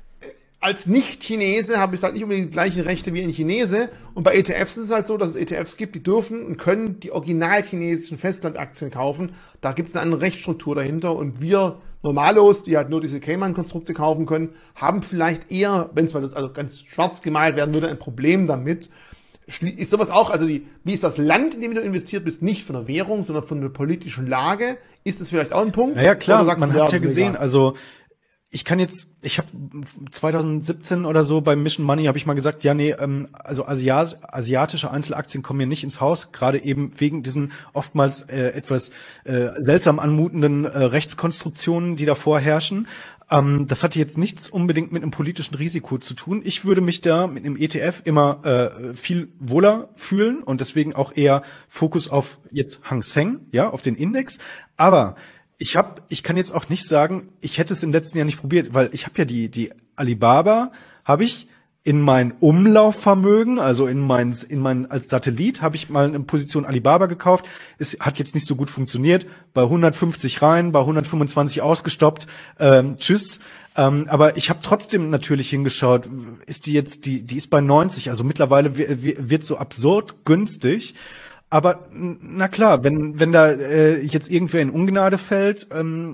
als Nicht-Chinese habe ich halt nicht unbedingt die gleichen Rechte wie ein Chinese. Und bei E T Fs ist es halt so, dass es E T Fs gibt, die dürfen und können die original chinesischen Festlandaktien kaufen. Da gibt es eine andere Rechtsstruktur dahinter. Und wir Normalos, die halt nur diese Cayman-Konstrukte kaufen können, haben vielleicht eher, wenn es mal das, also ganz schwarz gemalt werden würde, ein Problem damit. Ist sowas auch, also die, wie ist das Land, in dem du investiert bist, nicht von der Währung, sondern von der politischen Lage? Ist das vielleicht auch ein Punkt? Ja, klar, man hat es ja gesehen. Also ich kann jetzt, ich habe zwanzig siebzehn oder so beim Mission Money habe ich mal gesagt, ja nee, ähm, also Asiat, asiatische Einzelaktien kommen mir nicht ins Haus, gerade eben wegen diesen oftmals äh, etwas äh, seltsam anmutenden äh, Rechtskonstruktionen, die da vorherrschen. Ähm, das hatte jetzt nichts unbedingt mit einem politischen Risiko zu tun. Ich würde mich da mit einem E T F immer äh, viel wohler fühlen und deswegen auch eher Fokus auf jetzt Hang Seng, ja, auf den Index. Aber Ich habe, ich kann jetzt auch nicht sagen, ich hätte es im letzten Jahr nicht probiert, weil ich habe ja die die Alibaba habe ich in mein Umlaufvermögen, also in mein in mein als Satellit habe ich mal eine Position Alibaba gekauft. Es hat jetzt nicht so gut funktioniert. Bei hundertfünfzig rein, bei hundertfünfundzwanzig ausgestoppt. Ähm, tschüss. Ähm, aber ich habe trotzdem natürlich hingeschaut. Ist die jetzt die die ist bei neunzig, also mittlerweile wird so absurd günstig. Aber na klar, wenn wenn da äh, jetzt irgendwer in Ungnade fällt, ähm,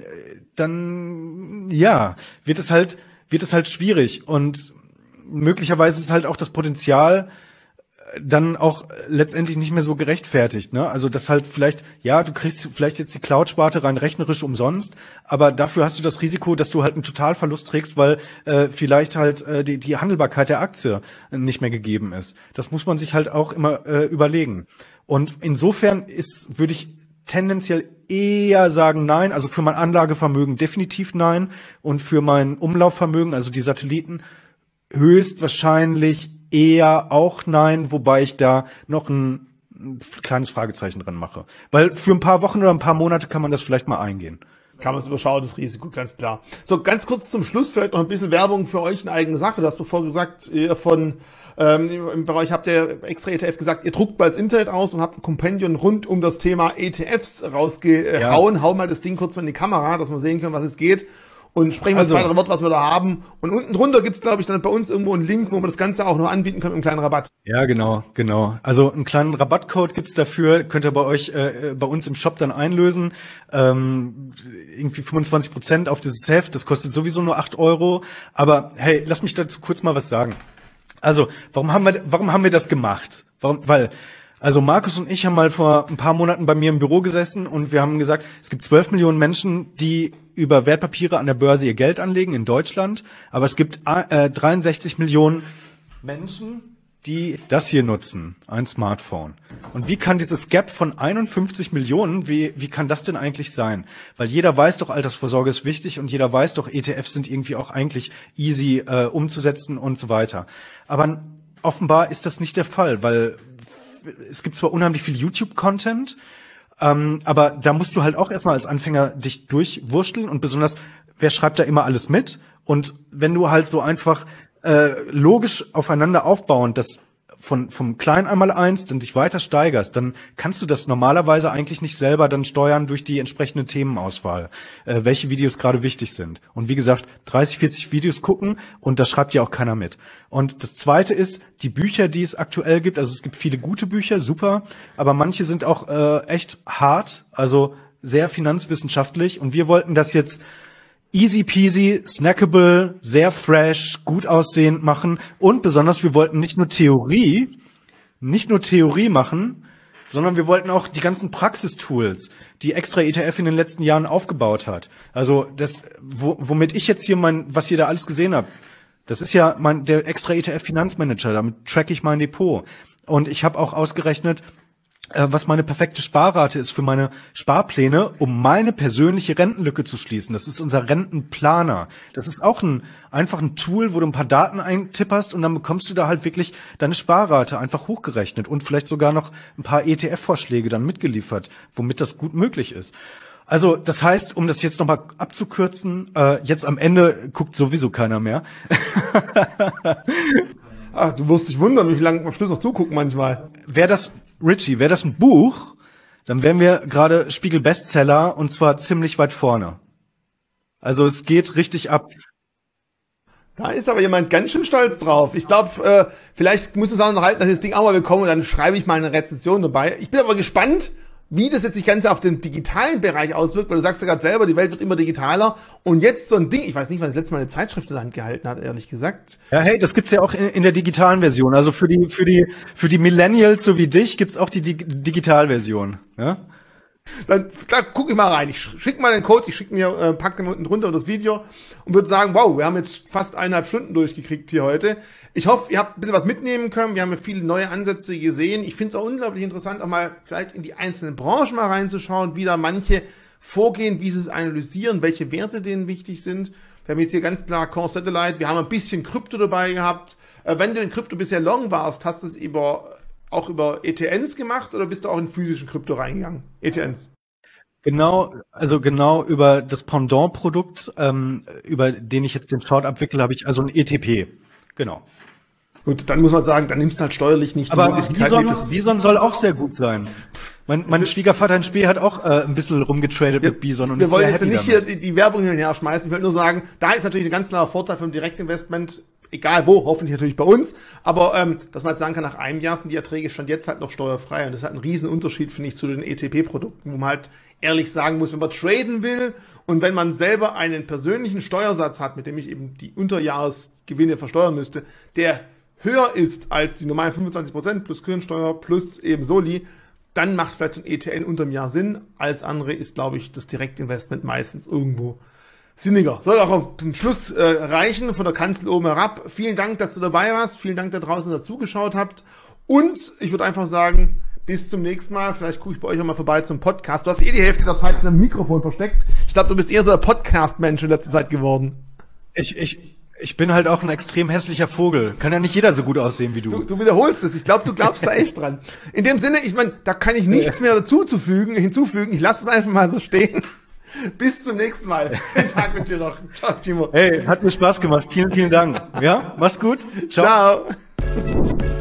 dann ja, wird es halt wird es halt schwierig und möglicherweise ist halt auch das Potenzial dann auch letztendlich nicht mehr so gerechtfertigt, ne? Also das halt vielleicht, ja, du kriegst vielleicht jetzt die Cloud-Sparte rein rechnerisch umsonst, aber dafür hast du das Risiko, dass du halt einen Totalverlust trägst, weil äh, vielleicht halt äh, die die Handelbarkeit der Aktie nicht mehr gegeben ist. Das muss man sich halt auch immer äh, überlegen. Und insofern ist, würde ich tendenziell eher sagen nein, also für mein Anlagevermögen definitiv nein und für mein Umlaufvermögen, also die Satelliten, höchstwahrscheinlich eher auch nein, wobei ich da noch ein, ein kleines Fragezeichen dran mache. Weil für ein paar Wochen oder ein paar Monate kann man das vielleicht mal eingehen. Kann man es überschauen, das Risiko, ganz klar. So, ganz kurz zum Schluss vielleicht noch ein bisschen Werbung für euch in eigene Sache. Du hast bevor gesagt, ihr von ähm, im Bereich habt ihr extra E T F gesagt, ihr druckt mal das Internet aus und habt ein Kompendium rund um das Thema E T Fs rausgehauen. Ja. Hau mal das Ding kurz mal in die Kamera, dass wir sehen können, was es geht. Und sprechen wir also zwei, drei Worte, was wir da haben. Und unten drunter gibt's, glaube ich, dann bei uns irgendwo einen Link, wo wir das Ganze auch noch anbieten können mit einem kleinen Rabatt. Ja, genau, genau. Also einen kleinen Rabattcode gibt's dafür, könnt ihr bei euch, äh, bei uns im Shop dann einlösen. Ähm, irgendwie fünfundzwanzig Prozent auf dieses Heft, das kostet sowieso nur acht Euro. Aber hey, lass mich dazu kurz mal was sagen. Also, warum haben wir, warum haben wir das gemacht? Warum? Weil, also Markus und ich haben mal vor ein paar Monaten bei mir im Büro gesessen und wir haben gesagt, es gibt zwölf Millionen Menschen, die über Wertpapiere an der Börse ihr Geld anlegen in Deutschland, aber es gibt äh, dreiundsechzig Millionen Menschen, die das hier nutzen, ein Smartphone. Und wie kann dieses Gap von einundfünfzig Millionen, wie, wie kann das denn eigentlich sein? Weil jeder weiß doch, Altersvorsorge ist wichtig und jeder weiß doch, E T Fs sind irgendwie auch eigentlich easy äh, umzusetzen und so weiter. Aber offenbar ist das nicht der Fall, weil es gibt zwar unheimlich viel YouTube-Content, ähm, aber da musst du halt auch erstmal als Anfänger dich durchwursteln und besonders, wer schreibt da immer alles mit? Und wenn du halt so einfach äh, logisch aufeinander aufbauend, das von vom Klein einmal eins, dann dich weiter steigerst, dann kannst du das normalerweise eigentlich nicht selber dann steuern durch die entsprechende Themenauswahl, äh, welche Videos gerade wichtig sind. Und wie gesagt, dreißig, vierzig Videos gucken und da schreibt ja auch keiner mit. Und das Zweite ist, die Bücher, die es aktuell gibt, also es gibt viele gute Bücher, super, aber manche sind auch äh, echt hart, also sehr finanzwissenschaftlich und wir wollten das jetzt easy peasy, snackable, sehr fresh, gut aussehend machen und besonders wir wollten nicht nur Theorie, nicht nur Theorie machen, sondern wir wollten auch die ganzen Praxistools, die Extra E T F in den letzten Jahren aufgebaut hat. Also das, wo, womit ich jetzt hier mein, was ihr da alles gesehen habt, das ist ja mein der Extra E T F Finanzmanager, damit track ich mein Depot und ich habe auch ausgerechnet, was meine perfekte Sparrate ist für meine Sparpläne, um meine persönliche Rentenlücke zu schließen. Das ist unser Rentenplaner. Das ist auch ein einfach ein Tool, wo du ein paar Daten eintipperst und dann bekommst du da halt wirklich deine Sparrate einfach hochgerechnet und vielleicht sogar noch ein paar E T F-Vorschläge dann mitgeliefert, womit das gut möglich ist. Also das heißt, um das jetzt nochmal abzukürzen, äh, jetzt am Ende guckt sowieso keiner mehr. Ach, du wirst dich wundern, wie viel lange am Schluss noch zugucken manchmal. Wer das Richie, wäre das ein Buch, dann wären wir gerade Spiegel-Bestseller und zwar ziemlich weit vorne. Also es geht richtig ab. Da ist aber jemand ganz schön stolz drauf. Ich glaube, äh, vielleicht muss es auch noch halten, dass ich das Ding auch mal bekomme und dann schreibe ich mal eine Rezension dabei. Ich bin aber gespannt, wie das jetzt sich Ganze auf den digitalen Bereich auswirkt, weil du sagst ja gerade selber, die Welt wird immer digitaler und jetzt so ein Ding, ich weiß nicht, wann das letzte Mal eine Zeitschrift in der Hand gehalten hat, ehrlich gesagt. Ja, hey, das gibt's ja auch in, in der digitalen Version. Also für die für die für die Millennials so wie dich gibt's auch die Dig- Digitalversion, ja? Dann klar, guck ich mal rein. Ich schick mal den Code, ich schick mir, äh, pack den unten drunter das Video und würde sagen, wow, wir haben jetzt fast eineinhalb Stunden durchgekriegt hier heute. Ich hoffe, ihr habt ein bisschen was mitnehmen können. Wir haben ja viele neue Ansätze gesehen. Ich finde es auch unglaublich interessant, auch mal vielleicht in die einzelnen Branchen mal reinzuschauen, wie da manche vorgehen, wie sie es analysieren, welche Werte denen wichtig sind. Wir haben jetzt hier ganz klar Core Satellite. Wir haben ein bisschen Krypto dabei gehabt. Äh, wenn du in Krypto bisher long warst, hast du es über auch über E T Ns gemacht oder bist du auch in physischen Krypto reingegangen? E T Ns. Genau, also genau über das Pendant-Produkt, ähm, über den ich jetzt den Chart abwickle, habe ich also ein E T P. Genau. Gut, dann muss man sagen, dann nimmst du halt steuerlich nicht die Aber Möglichkeit. Bison, Bison soll auch sehr gut sein. Mein, mein Also, Schwiegervater in Spee hat auch äh, ein bisschen rumgetradet wir, mit Bison und wir ist wollen sehr jetzt happy nicht damit. hier die, die Werbung hin und her schmeißen. Ich will nur sagen, da ist natürlich ein ganz klarer Vorteil vom Direktinvestment, egal wo, hoffentlich natürlich bei uns, aber ähm, dass man jetzt sagen kann, nach einem Jahr sind die Erträge schon jetzt halt noch steuerfrei und das hat einen riesen Unterschied, finde ich, zu den E T P-Produkten, wo man halt ehrlich sagen muss, wenn man traden will und wenn man selber einen persönlichen Steuersatz hat, mit dem ich eben die Unterjahresgewinne versteuern müsste, der höher ist als die normalen fünfundzwanzig Prozent plus Kirchensteuer plus eben Soli, dann macht vielleicht so ein E T N unterm Jahr Sinn. Alles andere ist, glaube ich, das Direktinvestment meistens irgendwo sinniger. Soll auch zum Schluss äh, reichen, von der Kanzel oben herab. Vielen Dank, dass du dabei warst. Vielen Dank, da draußen dazugeschaut habt. Und ich würde einfach sagen, bis zum nächsten Mal. Vielleicht gucke ich bei euch auch mal vorbei zum Podcast. Du hast eh die Hälfte der Zeit in einem Mikrofon versteckt. Ich glaube, du bist eher so der Podcast-Mensch in letzter Zeit geworden. Ich, ich, ich bin halt auch ein extrem hässlicher Vogel. Kann ja nicht jeder so gut aussehen wie du. Du, du wiederholst es. Ich glaube, du glaubst da echt dran. In dem Sinne, ich meine, da kann ich nichts mehr dazuzufügen, hinzufügen. Ich lasse es einfach mal so stehen. Bis zum nächsten Mal. Guten Tag mit dir noch. Ciao, Timo. Hey, hat mir Spaß gemacht. Vielen, vielen Dank. Ja, mach's gut. Ciao. Ciao.